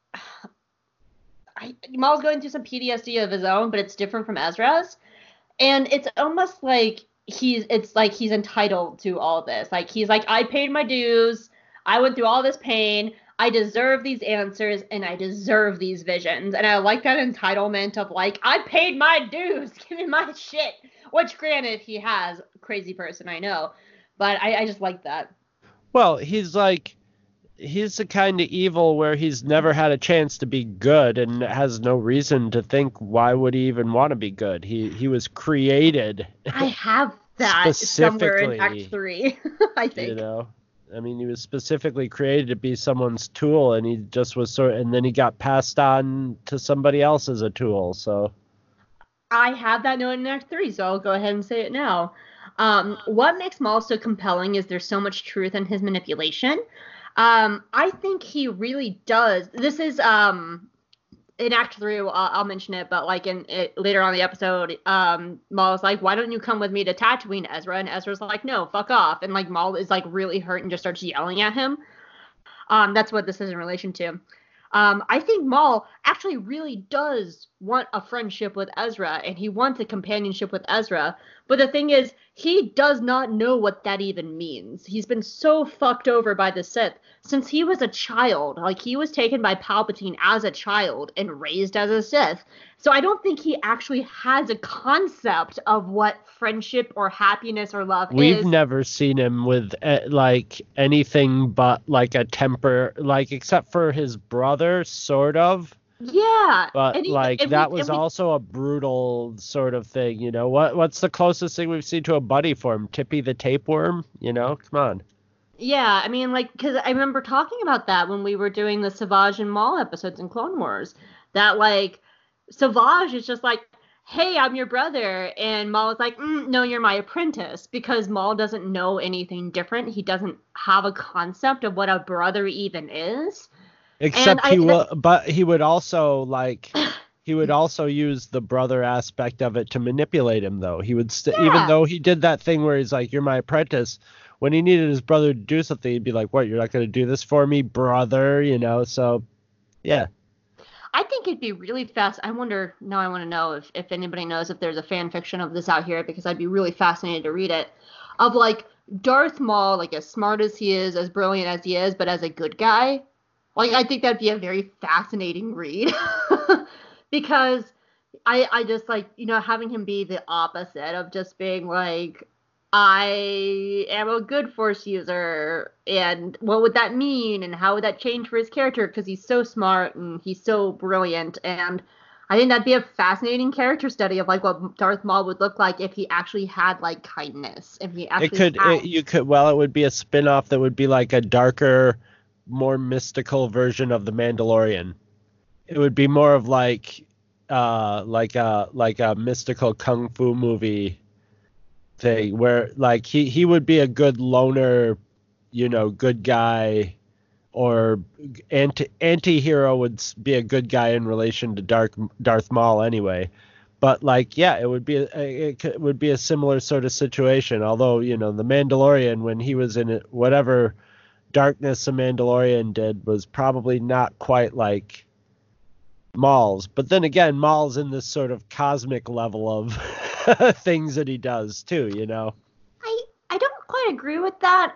I, Maul's going through some P T S D of his own, but it's different from Ezra's, and it's almost like he's it's like he's entitled to all this. Like, he's like, I paid my dues, I went through all this pain, I deserve these answers, and I deserve these visions. And I like that entitlement of, like, I paid my dues, give me my shit. Which, granted, he has, crazy person, I know, but I, I just like that. Well, he's like, he's the kind of evil where he's never had a chance to be good and has no reason to think, why would he even want to be good? He he was created. I have that somewhere in Act three, I think. You know, I mean, he was specifically created to be someone's tool, and he just was sort of, and then he got passed on to somebody else as a tool. So I have that note in Act three, so I'll go ahead and say it now. Um, what makes Maul so compelling is there's so much truth in his manipulation. Um, I think he really does. This is um, in Act Three. I'll, I'll mention it, but like in it, later on in the episode, um, Maul's like, "Why don't you come with me to Tatooine, Ezra?" And Ezra's like, "No, fuck off." And like Maul is like really hurt and just starts yelling at him. Um, that's what this is in relation to. Um, I think Maul actually really does want a friendship with Ezra, and he wants a companionship with Ezra. But the thing is, he does not know what that even means. He's been so fucked over by the Sith since he was a child. Like, he was taken by Palpatine as a child and raised as a Sith. So I don't think he actually has a concept of what friendship or happiness or love We've is. We've never seen him with uh, like anything but like a temper, like except for his brother, sort of. Yeah. But and he, like and that we, was we, also a brutal sort of thing, you know. What what's the closest thing we've seen to a buddy form? Tippy the tapeworm, you know? Come on. Yeah, I mean, like, because I remember talking about that when we were doing the Savage and Maul episodes in Clone Wars. That, like, Savage is just like, hey, I'm your brother. And Maul is like, mm, no, you're my apprentice. Because Maul doesn't know anything different. He doesn't have a concept of what a brother even is. Except and he I, will, but he would also, like, he would also use the brother aspect of it to manipulate him, though. He would, st- yeah. even though he did that thing where he's like, you're my apprentice, when he needed his brother to do something, he'd be like, what, you're not going to do this for me, brother? You know, so, yeah. I think it'd be really fast. I wonder, now I want to know if, if anybody knows if there's a fan fiction of this out here, because I'd be really fascinated to read it, of, like, Darth Maul, like, as smart as he is, as brilliant as he is, but as a good guy. Like, I think that'd be a very fascinating read. Because I I just, like, you know, having him be the opposite of just being, like, I am a good Force user, and what would that mean, and how would that change for his character, because he's so smart, and he's so brilliant, and I think that'd be a fascinating character study of, like, what Darth Maul would look like if he actually had, like, kindness, if he actually It could, had... it, you could, well, it would be a spin-off that would be, like, a darker, more mystical version of The Mandalorian. It would be more of, like, uh, like a, like a mystical kung fu movie thing where, like, he, he would be a good loner, you know, good guy, or anti anti-hero would be a good guy in relation to Darth Darth Maul anyway. But, like, yeah, it would be a, it would be a similar sort of situation. Although, you know, the Mandalorian, when he was in it, whatever darkness the Mandalorian did was probably not quite like Maul's. But then again, Maul's in this sort of cosmic level of things that he does too, you know. I I don't quite agree with that.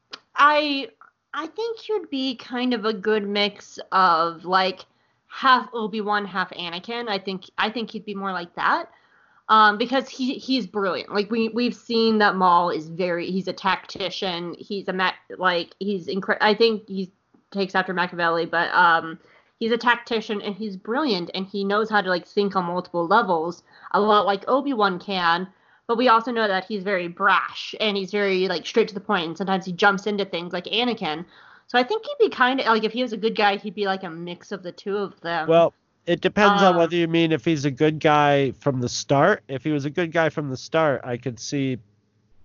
I I think he'd be kind of a good mix of, like, half Obi-Wan, half Anakin. I think I think he'd be more like that. Um, because he he's brilliant. Like, we we've seen that Maul is very he's a tactician. He's a ma- like he's incre- I think he takes after Machiavelli, but um he's a tactician and he's brilliant and he knows how to, like, think on multiple levels, a lot like Obi-Wan can. But we also know that he's very brash and he's very, like, straight to the point, and sometimes he jumps into things like Anakin. So I think he'd be kind of like, if he was a good guy, he'd be like a mix of the two of them. Well, it depends um, on whether you mean if he's a good guy from the start. If he was a good guy from the start, I could see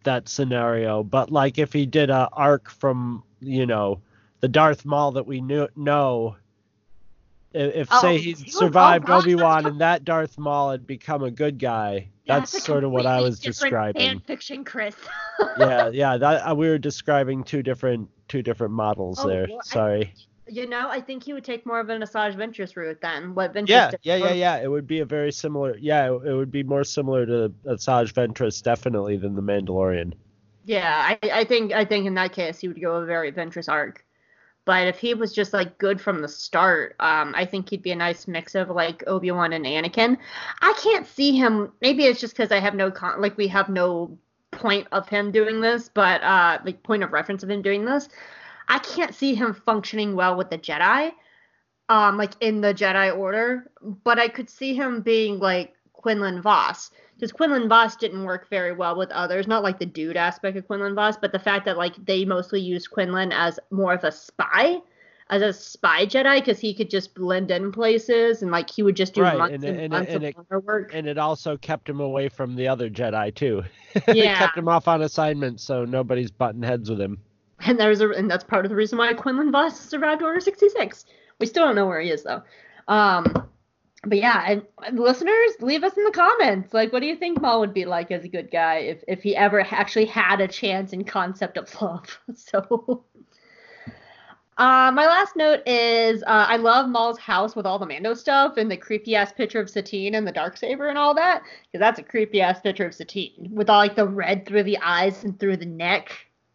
that scenario. But like if he did a arc from, you know, the Darth Maul that we knew know, if, if Oh, say he he was- survived oh, gosh, Obi-Wan that's and that Darth Maul had become a good guy, that's a sort of what I completely was different describing. Fan fiction, Chris. yeah, yeah, that uh, we were describing two different two different models Oh, there. well, I- Sorry. You know, I think he would take more of an Asajj Ventress route then. What Ventress Yeah, did. yeah, yeah, yeah. It would be a very similar. Yeah, it, it would be more similar to Asajj Ventress definitely than the Mandalorian. Yeah, I, I think I think in that case he would go a very Ventress arc. But if he was just like good from the start, um, I think he'd be a nice mix of like Obi-Wan and Anakin. I can't see him. Maybe it's just because I have no con- like we have no point of him doing this, but uh, like point of reference of him doing this. I can't see him functioning well with the Jedi, um, like in the Jedi Order. But I could see him being like Quinlan Vos. Because Quinlan Vos didn't work very well with others, not like the dude aspect of Quinlan Vos, but the fact that like they mostly used Quinlan as more of a spy, as a spy Jedi, because he could just blend in places and like he would just do Right, months and- and, and- months and of it- honor work. And it also kept him away from the other Jedi too. it Yeah. kept him off on assignment, so nobody's butting heads with him. And there's a, and that's part of the reason why Quinlan Vos survived Order sixty-six. We still don't know where he is though. Um, but yeah, and, and listeners, leave us in the comments. Like, what do you think Maul would be like as a good guy if if he ever actually had a chance in concept of love? So, uh, my last note is uh, I love Maul's house with all the Mando stuff and the creepy ass picture of Satine and the Darksaber and all that, because that's a creepy ass picture of Satine with all like the red through the eyes and through the neck.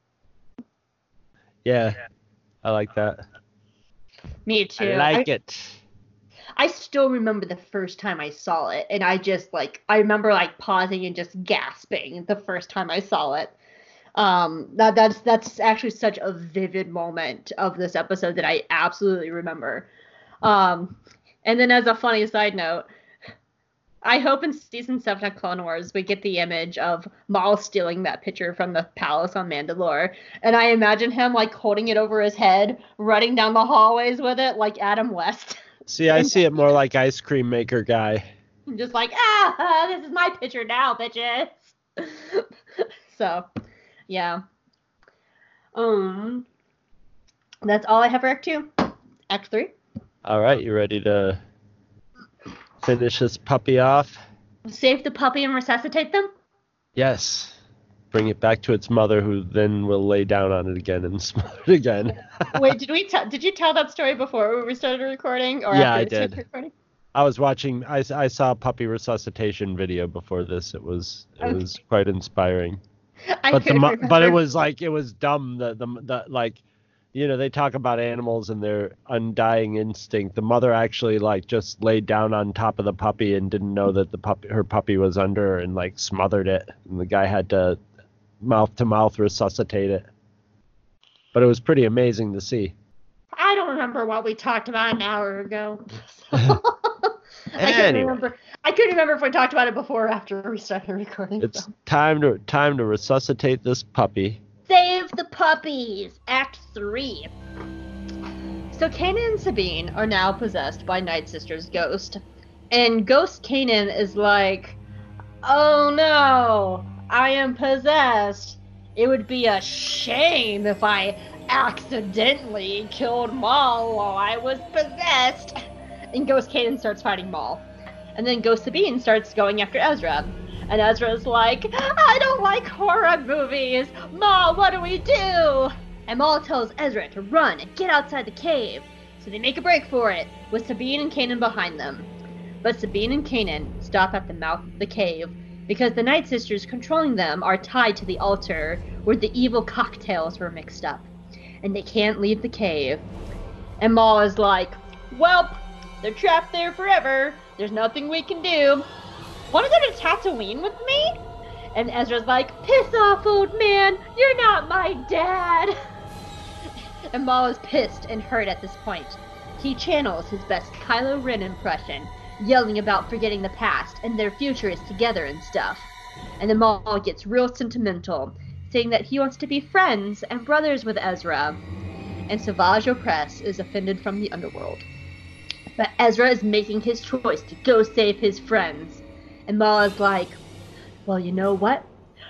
Yeah, I like that. Me too. I like I, it. I still remember the first time I saw it, and I just like I remember like pausing and just gasping the first time I saw it. Um, that that's that's actually such a vivid moment of this episode that I absolutely remember. Um, and then as a funny side note, I hope in season seven of Clone Wars we get the image of Maul stealing that picture from the palace on Mandalore, and I imagine him like holding it over his head, running down the hallways with it like Adam West. See, I see it more like ice cream maker guy. I'm just like, ah, this is my picture now, bitches. So, yeah. Um, that's all I have for Act Two. Act Three. All right, you ready to finish this puppy off? Save the puppy and resuscitate them. Yes. Bring it back to its mother, who then will lay down on it again and smother it again. Wait, did we tell? Did you tell that story before we started recording, or Yeah, after I we started did. recording? I was watching. I, I saw a puppy resuscitation video before this. It was it Okay. was quite inspiring. I But the couldn't mo- but it remember. was like it was dumb. The, the the like, you know, they talk about animals and their undying instinct. The mother actually like just laid down on top of the puppy and didn't know that the puppy her puppy was under her and like smothered it. And the guy had to mouth to mouth resuscitate it. But it was pretty amazing to see. I don't remember what we talked about an hour ago. I couldn't Anyway. remember. I couldn't remember if we talked about it before or after we started recording. It's so. time to time to resuscitate this puppy. Save the puppies! Act three. So Kanan and Sabine are now possessed by Night Sister's ghost. And Ghost Kanan is like, oh no, I am possessed. It would be a shame if I accidentally killed Maul while I was possessed. And Ghost Kanan starts fighting Maul. And then Ghost Sabine starts going after Ezra. And Ezra's like, I don't like horror movies. Maul, what do we do? And Maul tells Ezra to run and get outside the cave. So they make a break for it, with Sabine and Kanan behind them. But Sabine and Kanan stop at the mouth of the cave, because the Night Sisters controlling them are tied to the altar where the evil cocktails were mixed up. And they can't leave the cave. And Maul is like, well, they're trapped there forever. There's nothing we can do. Want to go to Tatooine with me? And Ezra's like, piss off, old man. You're not my dad. And Maul is pissed and hurt at this point. He channels his best Kylo Ren impression, yelling about forgetting the past and their future is together and stuff. And then Maul gets real sentimental, saying that he wants to be friends and brothers with Ezra. And Savage Opress is offended from the underworld. But Ezra is making his choice to go save his friends. And Maul is like, well, you know what?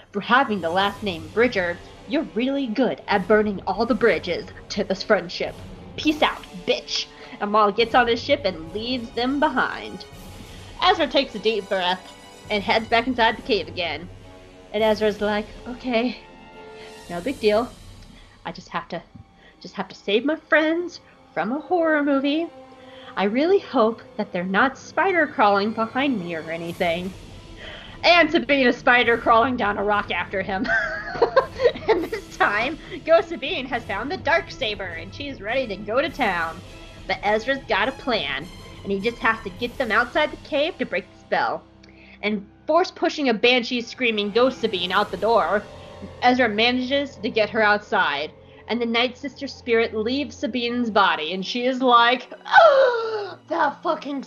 For having the last name Bridger, you're really good at burning all the bridges to this friendship. Peace out, bitch. And Maul gets on his ship and leaves them behind. Ezra takes a deep breath and heads back inside the cave again. And Ezra's like, okay, no big deal. I just have to, just have to save my friends from a horror movie. I really hope that they're not spider crawling behind me or anything. And Sabine is spider crawling down a rock after him. And this time, Ghost Sabine has found the Darksaber and she's ready to go to town. But Ezra's got a plan, and he just has to get them outside the cave to break the spell. And force pushing a banshee screaming Ghost Sabine out the door, Ezra manages to get her outside. And the Night Sister spirit leaves Sabine's body, and she is like, oh, that fucking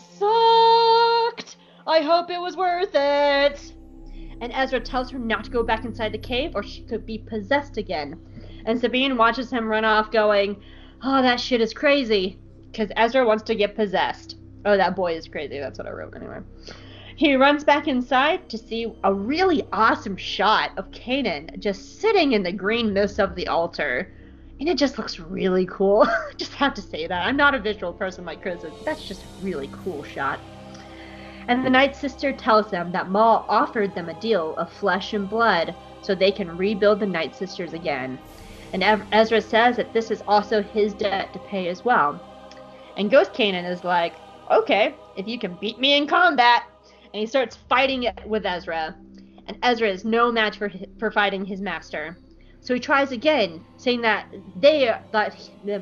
sucked! I hope it was worth it! And Ezra tells her not to go back inside the cave, or she could be possessed again. And Sabine watches him run off going, oh, that shit is crazy. Because Ezra wants to get possessed. Oh, that boy is crazy. That's what I wrote anyway. He runs back inside to see a really awesome shot of Kanan just sitting in the green mist of the altar. And it just looks really cool. Just have to say that. I'm not a visual person like Chris, but that's just a really cool shot. And the Night Sister tells them that Maul offered them a deal of flesh and blood so they can rebuild the Night Sisters again. And Ezra says that this is also his debt to pay as well. And Ghost Kanan is like, okay, if you can beat me in combat. And he starts fighting it with Ezra. And Ezra is no match for for fighting his master. So he tries again, saying that they are, that,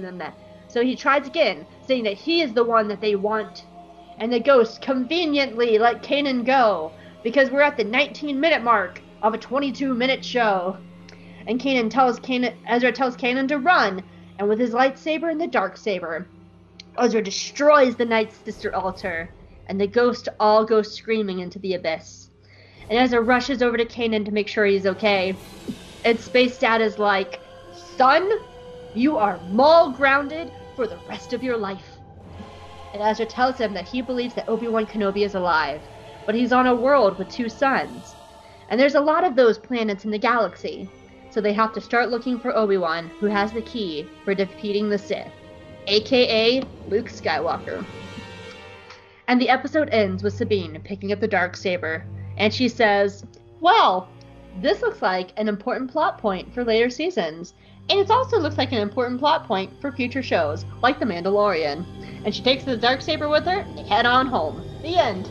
so he tries again, saying that he is the one that they want. And the ghosts conveniently let Kanan go, because we're at the nineteen minute mark of a twenty-two minute show. And Kanan tells Kanan, Ezra tells Kanan to run, and with his lightsaber and the Darksaber, Ezra destroys the Night Sister altar, and the ghosts all go screaming into the abyss. And Ezra rushes over to Kanan to make sure he's okay. And Space Dad is like, son, you are Maul grounded for the rest of your life. And Ezra tells him that he believes that Obi-Wan Kenobi is alive, but he's on a world with two suns. And there's a lot of those planets in the galaxy, so they have to start looking for Obi-Wan, who has the key for defeating the Sith, aka Luke Skywalker. And the episode ends with Sabine picking up the Darksaber, and she says, well, this looks like an important plot point for later seasons, and it also looks like an important plot point for future shows, like The Mandalorian. And she takes the Darksaber with her, and they head on home. The end.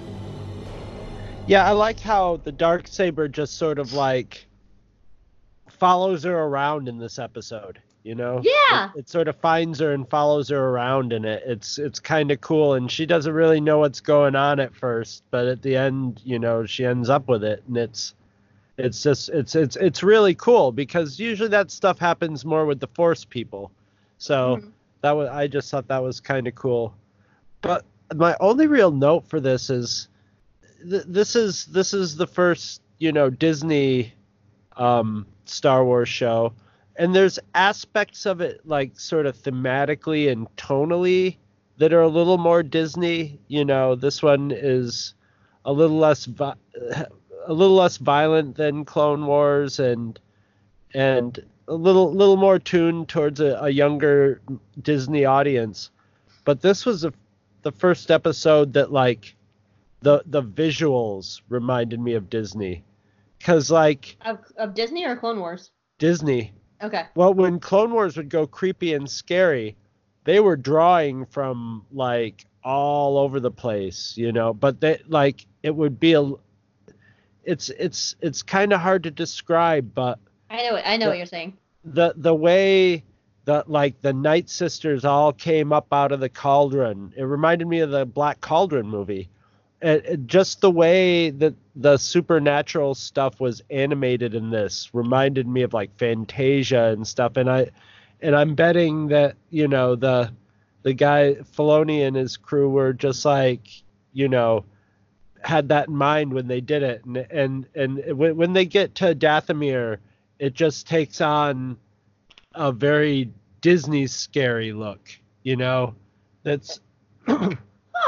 Yeah, I like how the Darksaber just sort of like follows her around in this episode, you know? Yeah. It, it sort of finds her and follows her around in it. It's it's kind of cool, and she doesn't really know what's going on at first, but at the end, you know, she ends up with it, and it's it's just it's it's it's really cool, because usually that stuff happens more with the Force people. So mm-hmm. that was I just thought that was kind of cool. But my only real note for this is th- this is this is the first, you know, Disney um, Star Wars show, and there's aspects of it like sort of thematically and tonally that are a little more Disney. You know, this one is a little less vi- a little less violent than Clone Wars, and and a little little more tuned towards a, a younger Disney audience. But this was a, the first episode that like the the visuals reminded me of Disney, because like of, of Disney or Clone Wars? Disney. Okay. Well, when Clone Wars would go creepy and scary, they were drawing from like all over the place, you know. But they like it would be a it's it's it's kind of hard to describe, but I know I know the, what you're saying. The the way that like the Night Sisters all came up out of the cauldron, it reminded me of the Black Cauldron movie. It, it, just the way that the supernatural stuff was animated in this reminded me of like Fantasia and stuff. And I and I'm betting that, you know, the the guy Filoni and his crew were just like, you know, had that in mind when they did it. And and and when, when they get to Dathomir, it just takes on a very Disney scary look, you know. That's huh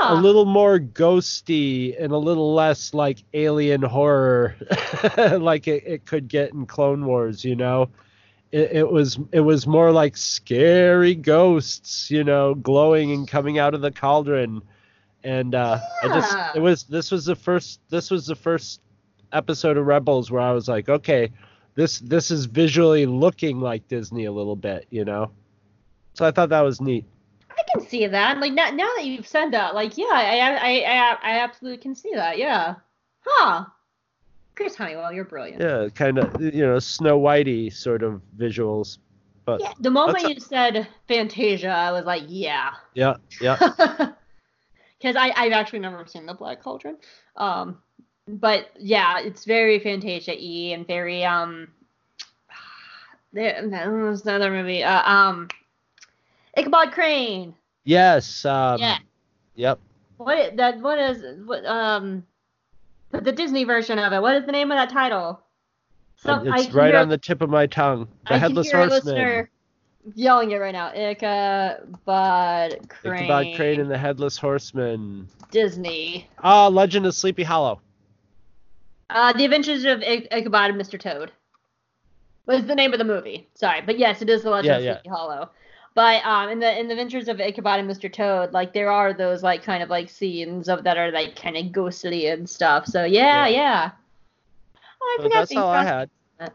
a little more ghosty and a little less like alien horror, like it, it could get in Clone Wars. You know, it, it was it was more like scary ghosts, you know, glowing and coming out of the cauldron. And uh, Yeah. I just it was this was the first this was the first episode of Rebels where I was like, okay, this this is visually looking like Disney a little bit, you know. So I thought that was neat. I can see that. Like now, now that you've said that, like yeah, I, I, I, I absolutely can see that. Yeah. Huh. Chris Honeywell, you're brilliant. Yeah, kind of, you know, Snow Whitey sort of visuals. But Yeah. The moment that's a- you said Fantasia, I was like, yeah. yeah, yeah. Because I I've actually never seen the Black Cauldron. Um, but yeah, it's very Fantasia-y and very um. There, there's another movie. Uh, um, Ichabod Crane. Yes. Um, Yeah. Yep. What that what is what um the, the Disney version of it? What is the name of that title? Some- I It's can right hear- on the tip of my tongue. The I Headless can hear a Horseman. listener yelling it right now. Ichabod Crane. Ichabod Crane and the Headless Horseman. Disney. Ah, Legend of Sleepy Hollow. Uh, The Adventures of Ich- Ichabod and Mister Toad was the name of the movie. Sorry, but yes, it is The Legend Yeah, of yeah. Sleepy Hollow. But um, in the in the Adventures of Ichabod and Mister Toad, like there are those like kind of like scenes of that are like kind of ghostly and stuff. So yeah, Yeah. yeah. Oh, I So forgot that's the all I front- had.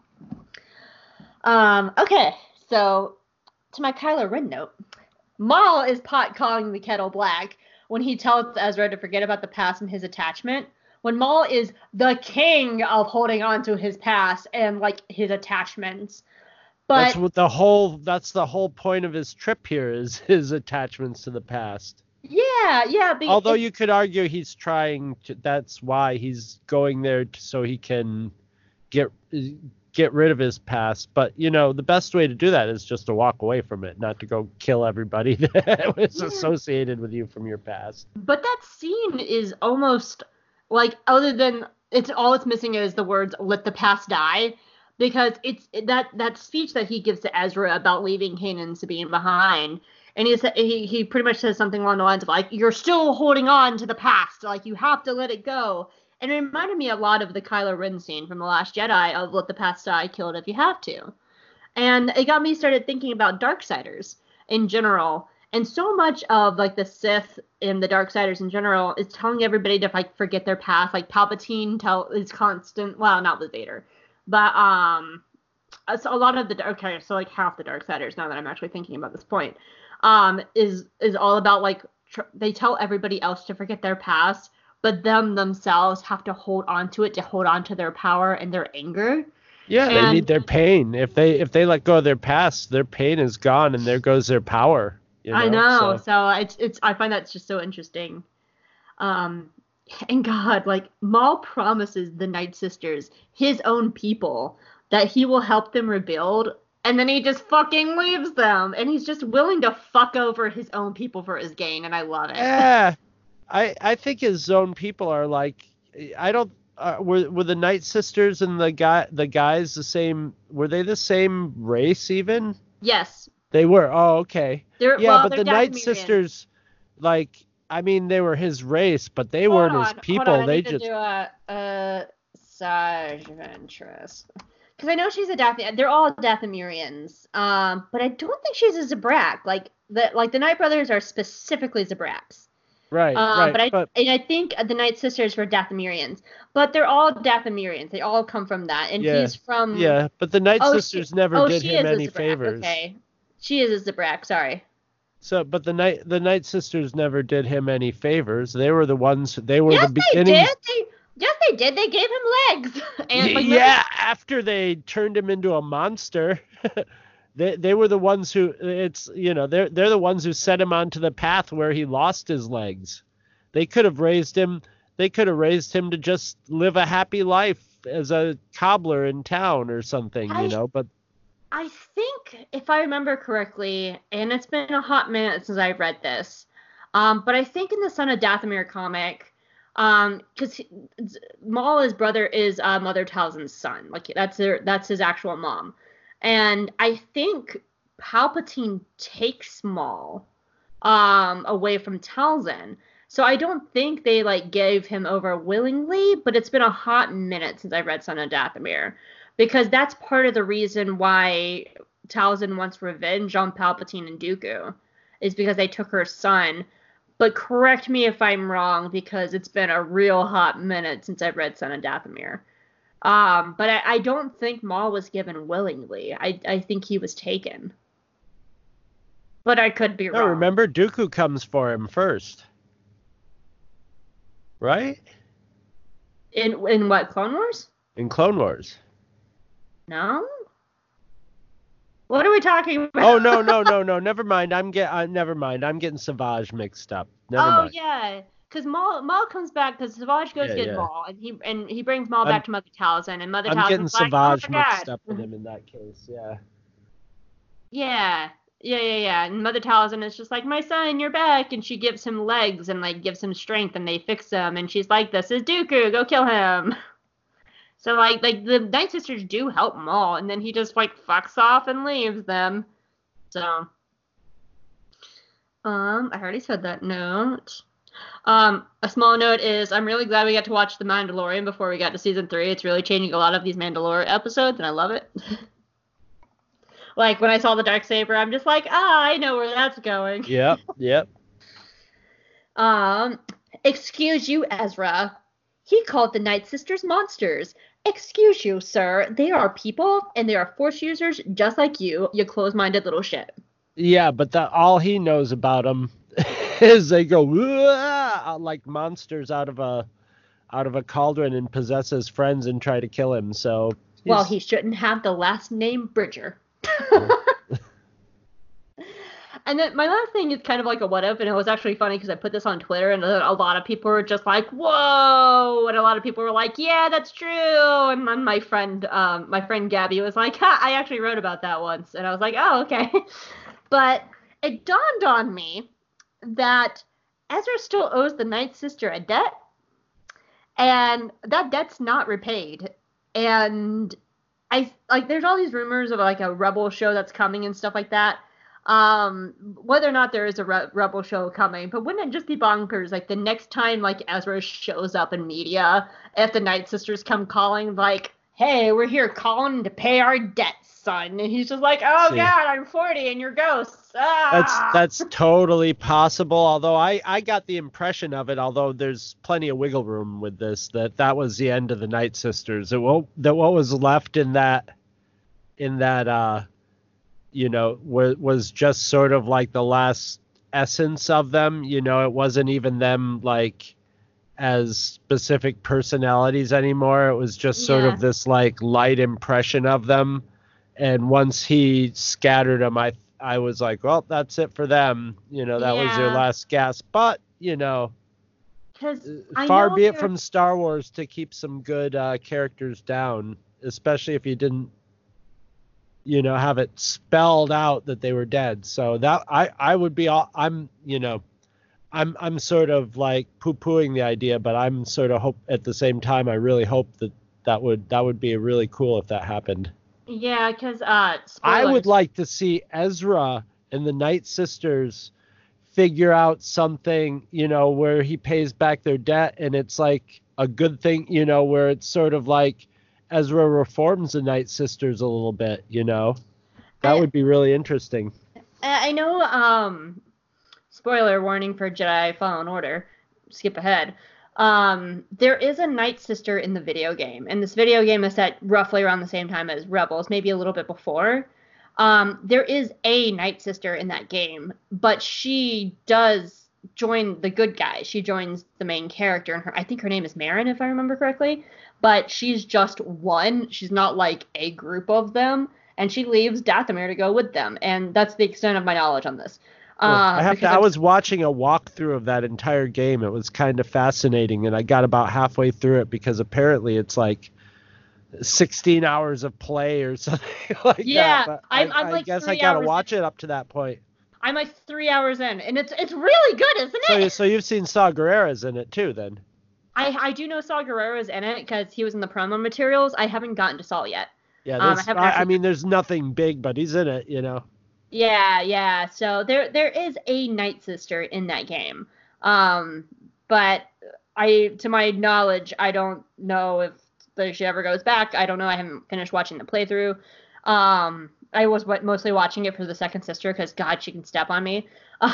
Um, okay, so to my Kylo Ren note, Maul is pot calling the kettle black when he tells Ezra to forget about the past and his attachment. When Maul is the king of holding on to his past and like his attachments. But That's what the whole. That's the whole point of his trip here is his attachments to the past. yeah, yeah. But Although it- you could argue he's trying to. That's why he's going there to, so he can get get rid of his past. But you know, the best way to do that is just to walk away from it, not to go kill everybody that was Yeah. associated with you from your past. But that scene is almost like, other than it's all it's missing is the words "let the past die," because it's that that speech that he gives to Ezra about leaving Kanan and Sabine behind, and he sa- he he pretty much says something along the lines of like, "You're still holding on to the past, like you have to let it go." And it reminded me a lot of the Kylo Ren scene from The Last Jedi of "let the past die, kill it if you have to," and it got me started thinking about Darksiders in general. And so much of like the Sith and the Darksiders in general is telling everybody to like forget their past. Like Palpatine tell is constant. Well, not with Vader, but um, so a lot of the okay, so like half the Darksiders. Now that I'm actually thinking about this point, um, is is all about like tr- they tell everybody else to forget their past, but them themselves have to hold on to it to hold on to their power and their anger. Yeah, they And- need their pain. If they if they let go of their past, their pain is gone, and there goes their power. You know? I know. So- So, it's it's I find that's just so interesting. Um and God, like Maul promises the Night Sisters, his own people, that he will help them rebuild, and then he just fucking leaves them, and he's just willing to fuck over his own people for his gain, and I love it. Yeah, I I think his own people are like I don't uh, were were the Night Sisters and the guy the guys the same were they the same race even? Yes. They were. Oh, okay. They're, Yeah, well, but they're the Night Dathomirian. Sisters, like I mean, they were his race, but they Hold weren't on, his hold people. on, I They need just to do a, a Sage Ventress. Because I know she's a Dath. They're all Dathomirians. Um, but I don't think she's a Zabrak. Like the like the Night Brothers are specifically Zabraks. right, Um, right. but I but and I think the Night Sisters were Dathomirians. But they're all Dathomirians. They all come from that. And Yeah, he's from. yeah, but the Night Oh, she- Sisters never oh, did she him is a any Zabrak. favors. Okay. She is a Zabrak. Sorry. So, but the night the Night Sisters never did him any favors. They were the ones. They were Yes, the they beginning. did. They, yes, they did. They gave him legs. And like, Yeah, after they turned him into a monster. they they were the ones who it's you know they're they're the ones who set him onto the path where he lost his legs. They could have raised him. They could have raised him to just live a happy life as a cobbler in town or something, I- you know. But I think, if I remember correctly, and it's been a hot minute since I've read this, um, but I think in the Son of Dathomir comic, um, because Maul's brother is uh, Mother Talzin's son, like that's their that's his actual mom, and I think Palpatine takes Maul, um, away from Talzin So I don't think they like gave him over willingly, but it's been a hot minute since I read Son of Dathomir, because that's part of the reason why Talzin wants revenge on Palpatine and Dooku, is because they took her son. But correct me if I'm wrong, because it's been a real hot minute since I've read Son of Dathomir. Um, but I, I don't think Maul was given willingly. I I think he was taken. But I could be No, wrong. remember, Dooku comes for him first. Right? In in what, Clone Wars? In Clone Wars. No? What are we talking about? Oh, no, no, no, no. Never mind. I'm get. Uh, never mind. I'm getting Savage mixed up. Never oh, mind. yeah. Because Maul, Maul comes back, because Savage goes Yeah, get yeah. Maul, and he and he brings Maul I'm- back to Mother Talzin, and Mother I'm Talzin's getting like, Savage oh my mixed God. up with him in that case. Yeah. Yeah. Yeah, yeah, yeah. And Mother Talzin is just like, my son, you're back. And she gives him legs and, like, gives him strength, and they fix him. And she's like, this is Dooku. Go kill him. So, like, like the Night Sisters do help Maul, and then he just, like, fucks off and leaves them. So, um, I already said that note. Um, a small note is I'm really glad we got to watch The Mandalorian before we got to season three. It's really changing a lot of these Mandalorian episodes, and I love it. Like, when I saw the Darksaber, I'm just like, ah, I know where that's going. Yep. Yep. Um, excuse you, Ezra. He called the Night Sisters monsters. Excuse you, sir. They are people, and they are Force users just like you, you close-minded little shit. Yeah, but that all he knows about them is they go "Wah!" like monsters out of a out of a cauldron and possess his friends and try to kill him. So Well, he's- he shouldn't have the last name Bridger. And then my last thing is kind of like a what if, and it was actually funny because I put this on Twitter, and a lot of people were just like, "Whoa!" and a lot of people were like, "Yeah, that's true." And then my friend, um, my friend Gabby was like, "Ha, I actually wrote about that once," and I was like, "Oh, okay." But it dawned on me that Ezra still owes the Night Sister a debt, and that debt's not repaid. And I like, there's all these rumors of like a Rebel show that's coming and stuff like that. Um, whether or not there is a Re- Rebel show coming, but wouldn't it just be bonkers? Like the next time like Ezra shows up in media, if the Night Sisters come calling, like, "Hey, we're here calling to pay our debts, son," and he's just like, "Oh See. God, I'm forty and you're ghosts." Ah! That's that's totally possible. Although I, I got the impression of it, although there's plenty of wiggle room with this, that that was the end of the Night Sisters. That what that what was left in that in that uh you know was was just sort of like the last essence of them. You know, it wasn't even them like as specific personalities anymore. It was just sort Yeah. of this like light impression of them. And once he scattered them, I I was like, well, that's it for them. You know, that was their Yeah. last gasp. But, you know, 'Cause I far know be it they're- from Star Wars to keep some good uh, characters down, especially if you didn't, you know, have it spelled out that they were dead. So that I, I would be, all, I'm, you know, I'm I'm sort of like poo-pooing the idea, but I'm sort of hope at the same time, I really hope that that would that would be really cool if that happened. Yeah, because uh, I would spoilers. like to see Ezra and the Night Sisters figure out something, you know, where he pays back their debt and it's like a good thing, you know, where it's sort of like Ezra reforms the Night Sisters a little bit, you know. That I- would be really interesting. I I know, um, spoiler warning for Jedi Fallen Order, skip ahead. Um, there is a Night Sister in the video game, and this video game is set roughly around the same time as Rebels, maybe a little bit before. Um, there is a Night Sister in that game, but she does join the good guys. She joins the main character, and her I think her name is Marin, if I remember correctly. But she's just one. She's not like a group of them, and she leaves Dathomir to go with them, and that's the extent of my knowledge on this. Well, Uh, I have to, because I I'm- was watching a walkthrough of that entire game. It was kind of fascinating, and I got about halfway through it because apparently it's like sixteen hours of play or something like Yeah, that. But I'm- I, I'm I like guess I three gotta hours watch it up to that point. I'm like three hours in, and it's it's really good, isn't So, it? so you've seen Saw Gerrera's in it too, then? I I do know Saw Gerrera's in it because he was in the promo materials. I haven't gotten to Saw yet. Yeah, Um, I there's- haven't I, I actually- mean, there's nothing big, but he's in it, you know. Yeah, yeah. So there there is a Night Sister in that game. Um, but I, to my knowledge, I don't know if she ever goes back. I don't know. I haven't finished watching the playthrough. Um, I was mostly watching it for the second sister because, God, she can step on me.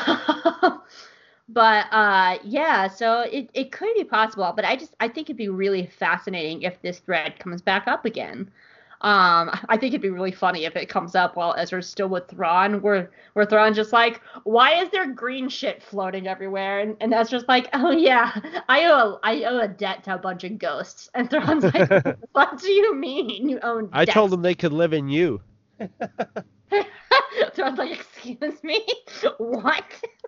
But uh, yeah, so it, it could be possible. But I just I think it'd be really fascinating if this thread comes back up again. Um, I think it'd be really funny if it comes up while Ezra's still with Thrawn, where where Thrawn's just like, why is there green shit floating everywhere? And, and Ezra's like, oh yeah, I owe a, I owe a debt to a bunch of ghosts. And Thrawn's like, what do you mean you own I debts? told them they could live in you. Thrawn's like, excuse me? What?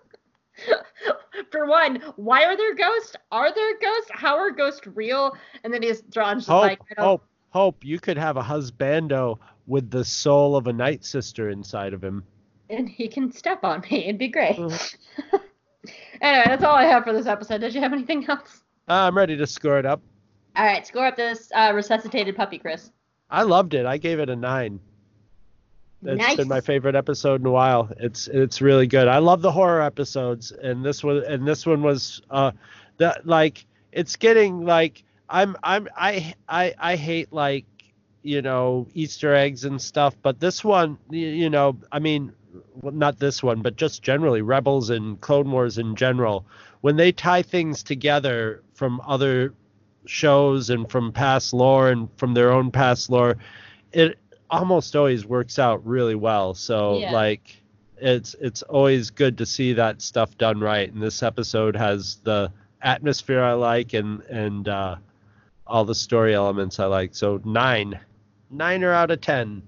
For one, why are there ghosts? Are there ghosts? How are ghosts real? And then he's Thrawn's just Hope, like, I don't... hope, hope you could have a husbando with the soul of a night sister inside of him. And he can step on me. It'd be great. Mm-hmm. Anyway, that's all I have for this episode. Did you have anything else? Uh, I'm ready to score it up. All right, score up this uh, resuscitated puppy, Chris. I loved it. I gave it a nine. It's Nice. been my favorite episode in a while. It's it's really good. I love the horror episodes, and this one and this one was uh, that like it's getting like I'm I'm I I I hate like you know Easter eggs and stuff, but this one you, you know I mean well, not this one, but just generally Rebels and Clone Wars in general, when they tie things together from other shows and from past lore and from their own past lore, it almost always works out really well. So Yeah. like it's it's always good to see that stuff done right, and this episode has the atmosphere I like and and uh all the story elements I like. So nine niner out of ten.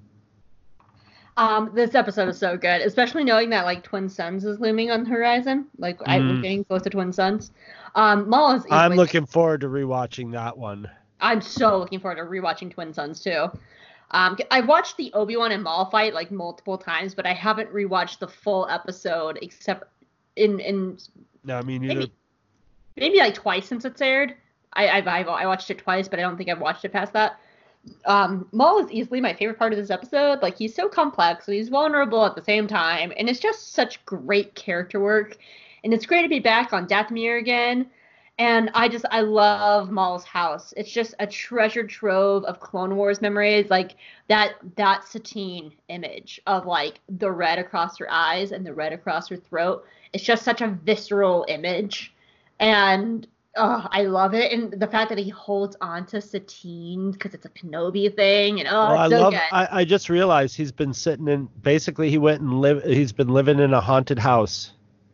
Um, this episode is so good, especially knowing that like Twin Suns is looming on the horizon. Like I Mm. was getting close to Twin Suns. Um, Maul is. I'm easily- looking forward to rewatching that one. I'm so looking forward to rewatching Twin Suns too. Um, I watched the Obi-Wan and Maul fight like multiple times, but I haven't rewatched the full episode except in in No, I mean either. maybe maybe like twice since it's aired. I I've, I've I watched it twice, but I don't think I've watched it past that. Um, Maul is easily my favorite part of this episode. Like he's so complex and he's vulnerable at the same time, and it's just such great character work. And it's great to be back on Dathomir again. And I just, I love Maul's house. It's just a treasure trove of Clone Wars memories. Like that, that Satine image of like the red across her eyes and the red across her throat. It's just such a visceral image. And oh, I love it. And the fact that he holds on to Satine because it's a Kenobi thing. And oh, Well, I it's so love. good. I, I just realized he's been sitting in. Basically, he went and live. He's been living in a haunted house.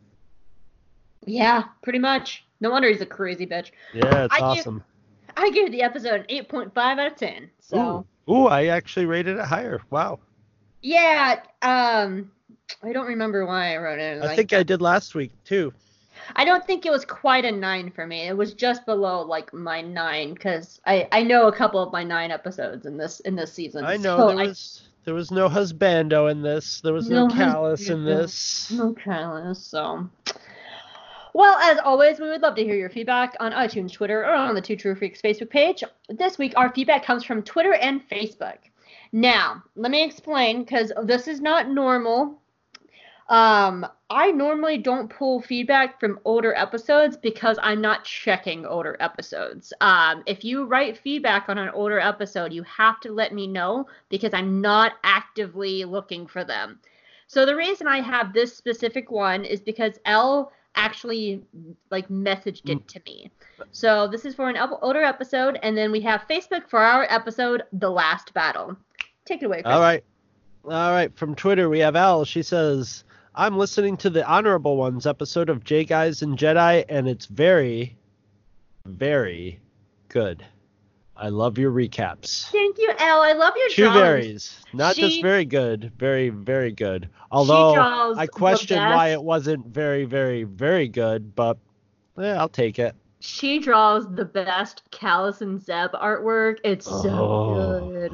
Yeah, pretty much. No wonder he's a crazy bitch. Yeah, it's I give- awesome. I gave the episode an eight point five out of ten. So. Ooh. Ooh, I actually rated it higher. Wow. Yeah, um, I don't remember why I wrote it. I Like, think I did last week too. I don't think it was quite a nine for me. It was just below like my nine because I, I know a couple of my nine episodes in this in this season. I know so there I- was there was no husbando in this. There was no, No callus in husbando. this. No careless, so. Well, as always, we would love to hear your feedback on iTunes, Twitter, or on the Two True Freaks Facebook page. This week, our feedback comes from Twitter and Facebook. Now, let me explain, because this is not normal. Um, I normally don't pull feedback from older episodes because I'm not checking older episodes. Um, if you write feedback on an older episode, you have to let me know because I'm not actively looking for them. So the reason I have this specific one is because Elle actually like messaged it to me. So this is for an el- older episode, and then we have Facebook for our episode, The Last Battle. Take it away, Chris. All right. All right. From Twitter, we have Al. She says, I'm listening to the Honorable Ones episode of J Guys and Jedi, and it's very, very good. I love your recaps. Thank you, Elle. I love your Two drawings. varies. Not She- just very good, very, very good. Although draws I the question why best. it wasn't very, very, very good, but yeah, I'll take it. She draws the best Callus and Zeb artwork. It's so Oh. good.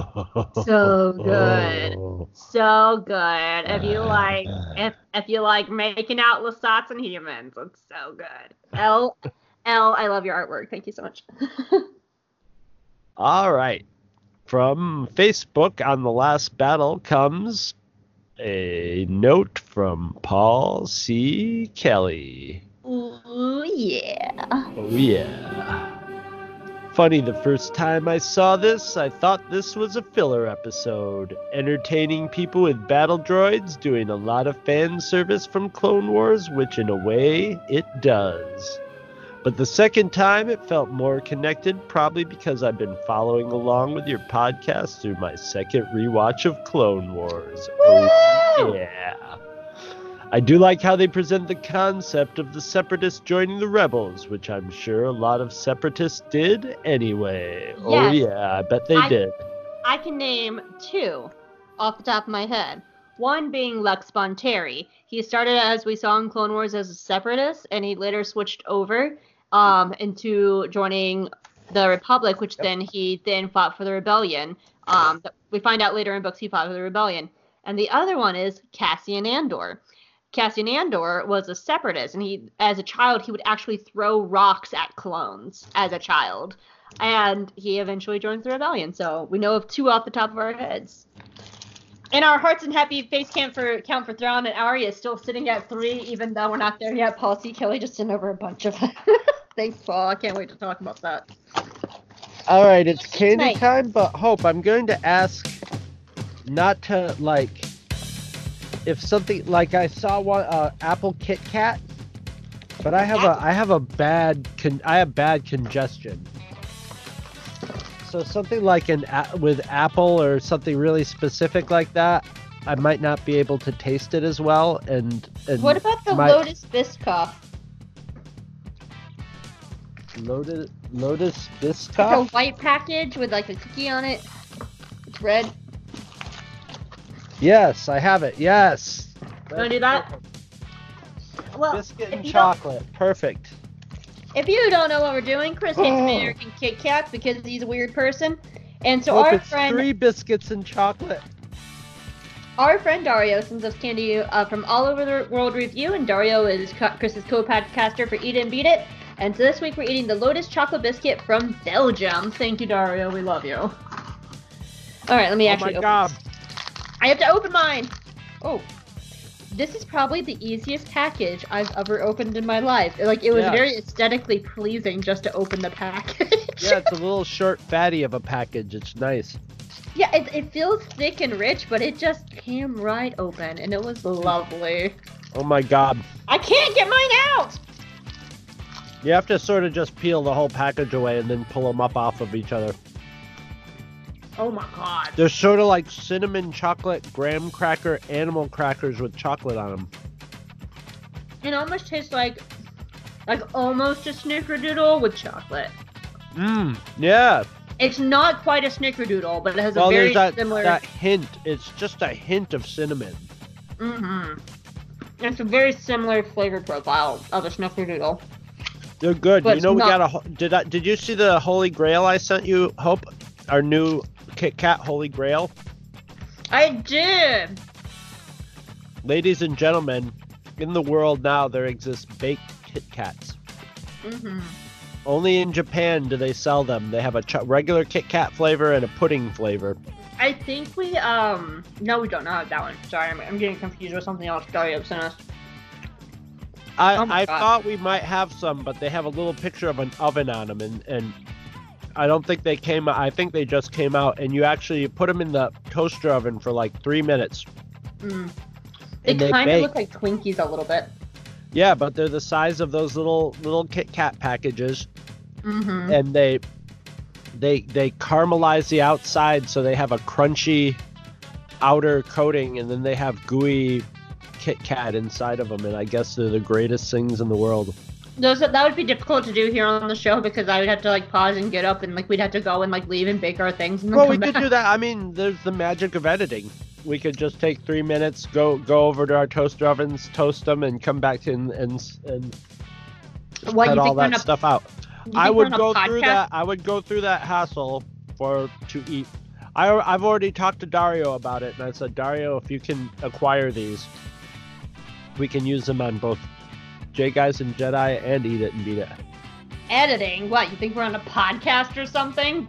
So good. So good. If you like if if you like making out Lasats and humans, it's so good. Elle, Elle, I love your artwork. Thank you so much. All right. From Facebook on The Last Battle comes a note from Paul C. Kelly. Ooh, yeah. Oh yeah. Funny, the first time I saw this, I thought this was a filler episode. Entertaining people with battle droids, doing a lot of fan service from Clone Wars, which in a way, it does. But the second time, it felt more connected, probably because I've been following along with your podcast through my second rewatch of Clone Wars. Oh yeah. I do like how they present the concept of the Separatists joining the Rebels, which I'm sure a lot of Separatists did anyway. Yes. Oh yeah, I bet they I, did. I can name two off the top of my head. One being Lex Bonteri. He started, as we saw in Clone Wars, as a Separatist, and he later switched over um, into joining the Republic, which yep. then he then fought for the Rebellion. Um, we find out later in books he fought for the Rebellion. And the other one is Cassian Andor. Cassian Andor was a Separatist, and he, as a child, he would actually throw rocks at clones as a child. And he eventually joins the Rebellion. So we know of two off the top of our heads. And our hearts and happy face count for count for Thrawn and Arya is still sitting at three, even though we're not there yet. Paul C. Kelly just sent over a bunch of them. Thanks, Paul. I can't wait to talk about that. All right, it's candy Nice. time, but Hope, I'm going to ask not to, like, if something, like I saw one, uh, Apple Kit Kat, but I have a, I have a bad, con- I have bad congestion. So something like an, a- with Apple or something really specific like that, I might not be able to taste it as well, and, and What about the my- Lotus Biscoff? Lotus, Lotus Like a Biscoff? white package with like a cookie on it. It's red. Yes, I have it, yes. Wanna do that? Well, Biscuit if and you don't- chocolate, perfect. If you don't know what we're doing, Chris hates American Kit Kats because he's a weird person. And so Hope, our it's friend three biscuits and chocolate. our friend Dario sends us candy uh, from all over the world review, and Dario is co- Chris's co-podcaster for Eat and Beat It. And so this week we're eating the Lotus Chocolate Biscuit from Belgium. Thank you, Dario. We love you. All right, let me Oh actually my open god. I have to open mine. Oh, this is probably the easiest package I've ever opened in my life. Like, it was Yeah. very aesthetically pleasing just to open the package. Yeah, it's a little short fatty of a package. It's nice. Yeah, it, it feels thick and rich, but it just came right open, and it was lovely. Oh my god. I can't get mine out! You have to sort of just peel the whole package away and then pull them up off of each other. Oh my god. They're sort of like cinnamon chocolate graham cracker animal crackers with chocolate on them. It almost tastes like, like almost a snickerdoodle with chocolate. Mmm, yeah. It's not quite a snickerdoodle, but it has Well, a very there's that, similar... that hint. It's just a hint of cinnamon. Mm-hmm. It's a very similar flavor profile of a snickerdoodle. They're good. But You know, we not- got a. ho- Did I? Did you see the Holy Grail I sent you, Hope? Our new Kit Kat Holy Grail. I did! Ladies and gentlemen, in the world now there exist baked Kit Kats. Mm-hmm. Only in Japan do they sell them. They have a ch- regular Kit Kat flavor and a pudding flavor. I think we, um... No, we don't know that one. Sorry, I'm, I'm getting confused with something else Dario sent us. I, Oh my I God. thought we might have some, but they have a little picture of an oven on them, and, and I don't think they came out. I think they just came out, and you actually put them in the toaster oven for like three minutes. Mm. They And they kind of bake. look like Twinkies a little bit. Yeah, but they're the size of those little little Kit Kat packages, Mm-hmm. and they they they caramelize the outside, so they have a crunchy outer coating, and then they have gooey Kit Kat inside of them, and I guess they're the greatest things in the world. Those that would be difficult to do here on the show because I would have to like pause and get up and like we'd have to go and like leave and bake our things and then Well, come we could back. do that. I mean, there's the magic of editing. We could just take three minutes, go go over to our toaster ovens, toast them, and come back in and and What, cut you all think we're that on a- stuff out. you I think we're would on a go through podcast? that. I would go through that hassle for to eat. I I've already talked to Dario about it, and I said, Dario, if you can acquire these, we can use them on both J Guys and Jedi and Eat It and Beat It. Editing? What, you think we're on a podcast or something?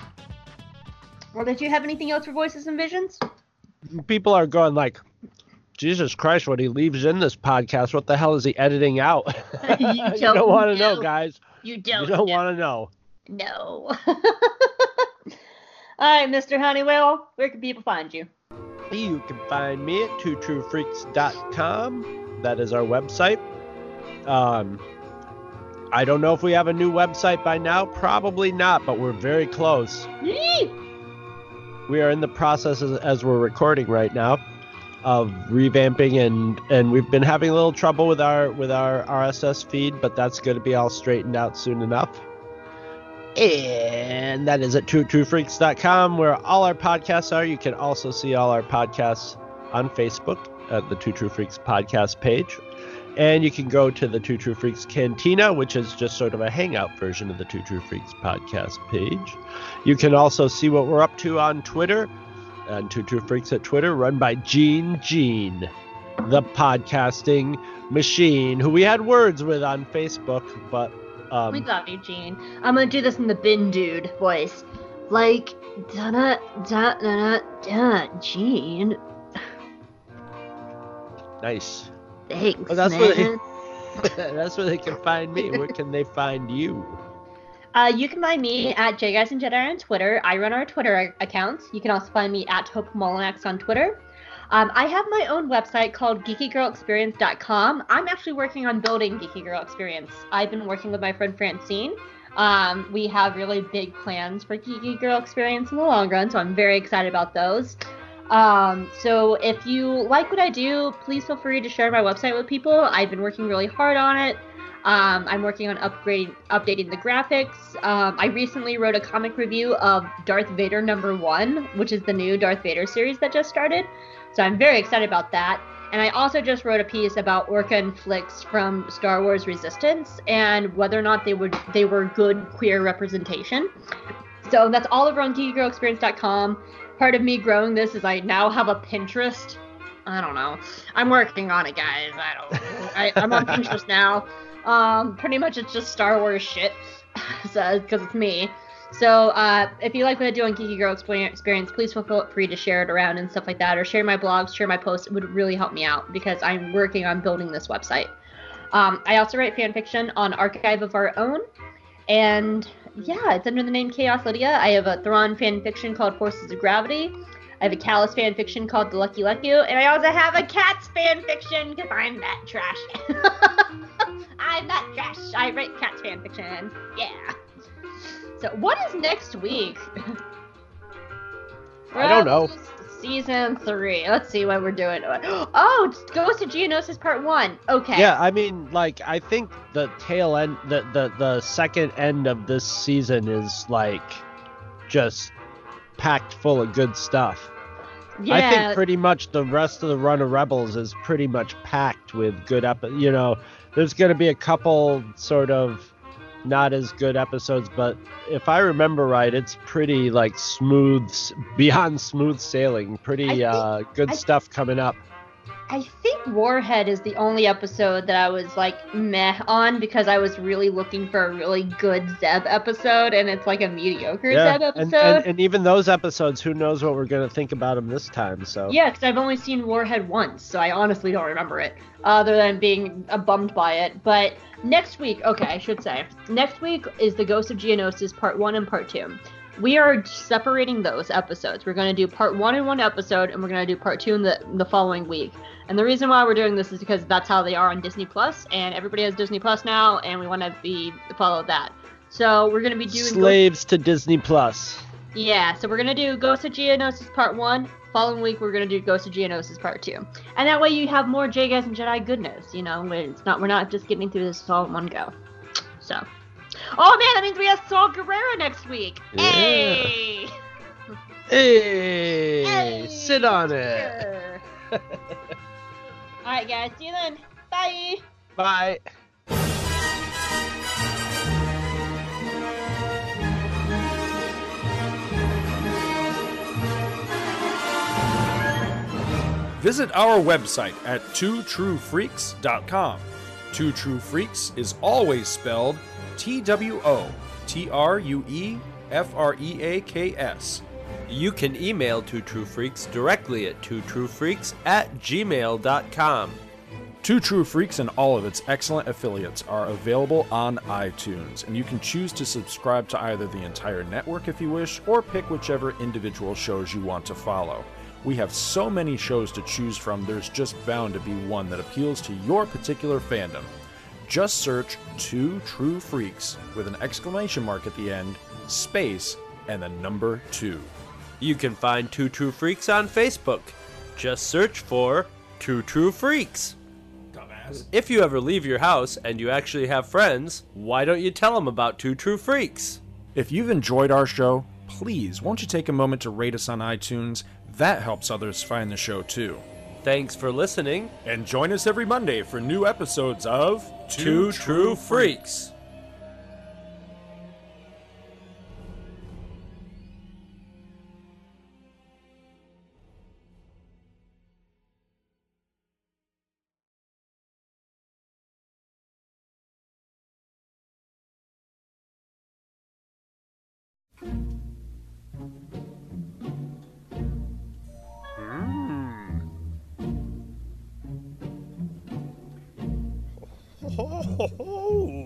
Well, did you have anything else for Voices and Visions? People are going like, Jesus Christ, what he leaves in this podcast, what the hell is he editing out? You you don't, don't want to know, know, guys. You don't, You don't know. want to know. No. All right, Mister Honeywell, where can people find you? You can find me at two true freaks dot com. That is our website. Um, I don't know if we have a new website by now. Probably not, but we're very close. Yee! We are in the process, as, as we're recording right now, of revamping, and and we've been having a little trouble with our with our R S S feed, but that's going to be all straightened out soon enough. And that is at two true freaks dot com, where all our podcasts are. You can also see all our podcasts on Facebook at the Two True Freaks podcast page. And you can go to the Two True Freaks Cantina, which is just sort of a hangout version of the Two True Freaks podcast page. You can also see what we're up to on Twitter, and Two True Freaks at Twitter, run by Gene Gene, the podcasting machine, who we had words with on Facebook, but um, We love you, Gene. I'm gonna do this in the Bin Dude voice. Like, da da da da da, Gene. nice. Thanks, Well, that's man. where they, that's where they can find me. Where can they find you? Uh, you can find me at J Guys and Jedi on Twitter. I run our Twitter accounts. You can also find me at Hope Molinax on Twitter. Um, I have my own website called geeky girl experience dot com. I'm actually working on building Geeky Girl Experience. I've been working with my friend Francine. Um, we have really big plans for Geeky Girl Experience in the long run, so I'm very excited about those. Um, so if you like what I do, please feel free to share my website with people. I've been working really hard on it. Um, I'm working on upgrading, updating the graphics. Um, I recently wrote a comic review of Darth Vader number one, which is the new Darth Vader series that just started. So I'm very excited about that. And I also just wrote a piece about Orca and Flix from Star Wars Resistance and whether or not they would they were good queer representation. So that's all over on geeky girl experience dot com. Part of me growing this is I now have a Pinterest. I don't know. I'm working on it, guys. I don't. I, I'm on Pinterest now. Um, pretty much it's just Star Wars shit, so because it's me. So uh, if you like what I do on Geeky Girl Experience, please feel free to share it around and stuff like that, or share my blogs, share my posts. It would really help me out because I'm working on building this website. Um, I also write fan fiction on Archive of Our Own, and yeah, it's under the name Chaos Lydia. I have a Thrawn fan fiction called Forces of Gravity. I have a Callus fan fiction called The Lucky Leku, and I also have a Cats fan fiction because I'm that trash. I'm that trash. I write Cats fan fiction. Yeah. So what is next week? I don't know. Season three. Let's see what we're doing. Oh, it's Ghost of Geonosis Part One. Okay. Yeah, I mean, like, I think the tail end, the the the second end of this season is like just packed full of good stuff. Yeah. I think pretty much the rest of the run of Rebels is pretty much packed with good ep. You know, there's going to be a couple sort of not as good episodes, but if I remember right, it's pretty like smooth, beyond smooth sailing. Pretty think, uh, good I, stuff coming up. I think Warhead is the only episode that I was like meh on because I was really looking for a really good Zeb episode, and it's like a mediocre Yeah, Zeb episode. and, and, and even those episodes, who knows what we're going to think about them this time, so. Yeah, because I've only seen Warhead once, so I honestly don't remember it, other than being uh, bummed by it. But next week, okay, I should say, next week is the Ghost of Geonosis Part one and Part two. We are separating those episodes. We're going to do Part one in one episode, and we're going to do Part two in the, the following week. And the reason why we're doing this is because that's how they are on Disney Plus, and everybody has Disney Plus now, and we want to be follow that. So we're going to be doing... Slaves Ghost- to Disney Plus. Yeah, so we're going to do Ghost of Geonosis Part one. Following week, we're going to do Ghost of Geonosis Part two. And that way you have more J Guys and Jedi goodness, you know? It's not, we're not just getting through this all in one go. So... Oh man, that means we have Saul Guerrero next week. Yeah. Hey! Hey! Hey! Sit on it! Alright guys, see you then. Bye! Bye! Visit our website at two true freaks dot com. Two True Freaks is always spelled T W O T R U E F R E A K S. You can email Two True Freaks directly at twotruefreaks at gmail dot com. Two True Freaks and all of its excellent affiliates are available on iTunes, and you can choose to subscribe to either the entire network if you wish, or pick whichever individual shows you want to follow. We have so many shows to choose from, there's just bound to be one that appeals to your particular fandom. Just search Two True Freaks with an exclamation mark at the end, space, and the number two. You can find Two True Freaks on Facebook. Just search for Two True Freaks. Dumbass. If you ever leave your house and you actually have friends, why don't you tell them about Two True Freaks? If you've enjoyed our show, please won't you take a moment to rate us on iTunes? That helps others find the show too. Thanks for listening. And join us every Monday for new episodes of Two True Freaks. Ho, ho, ho.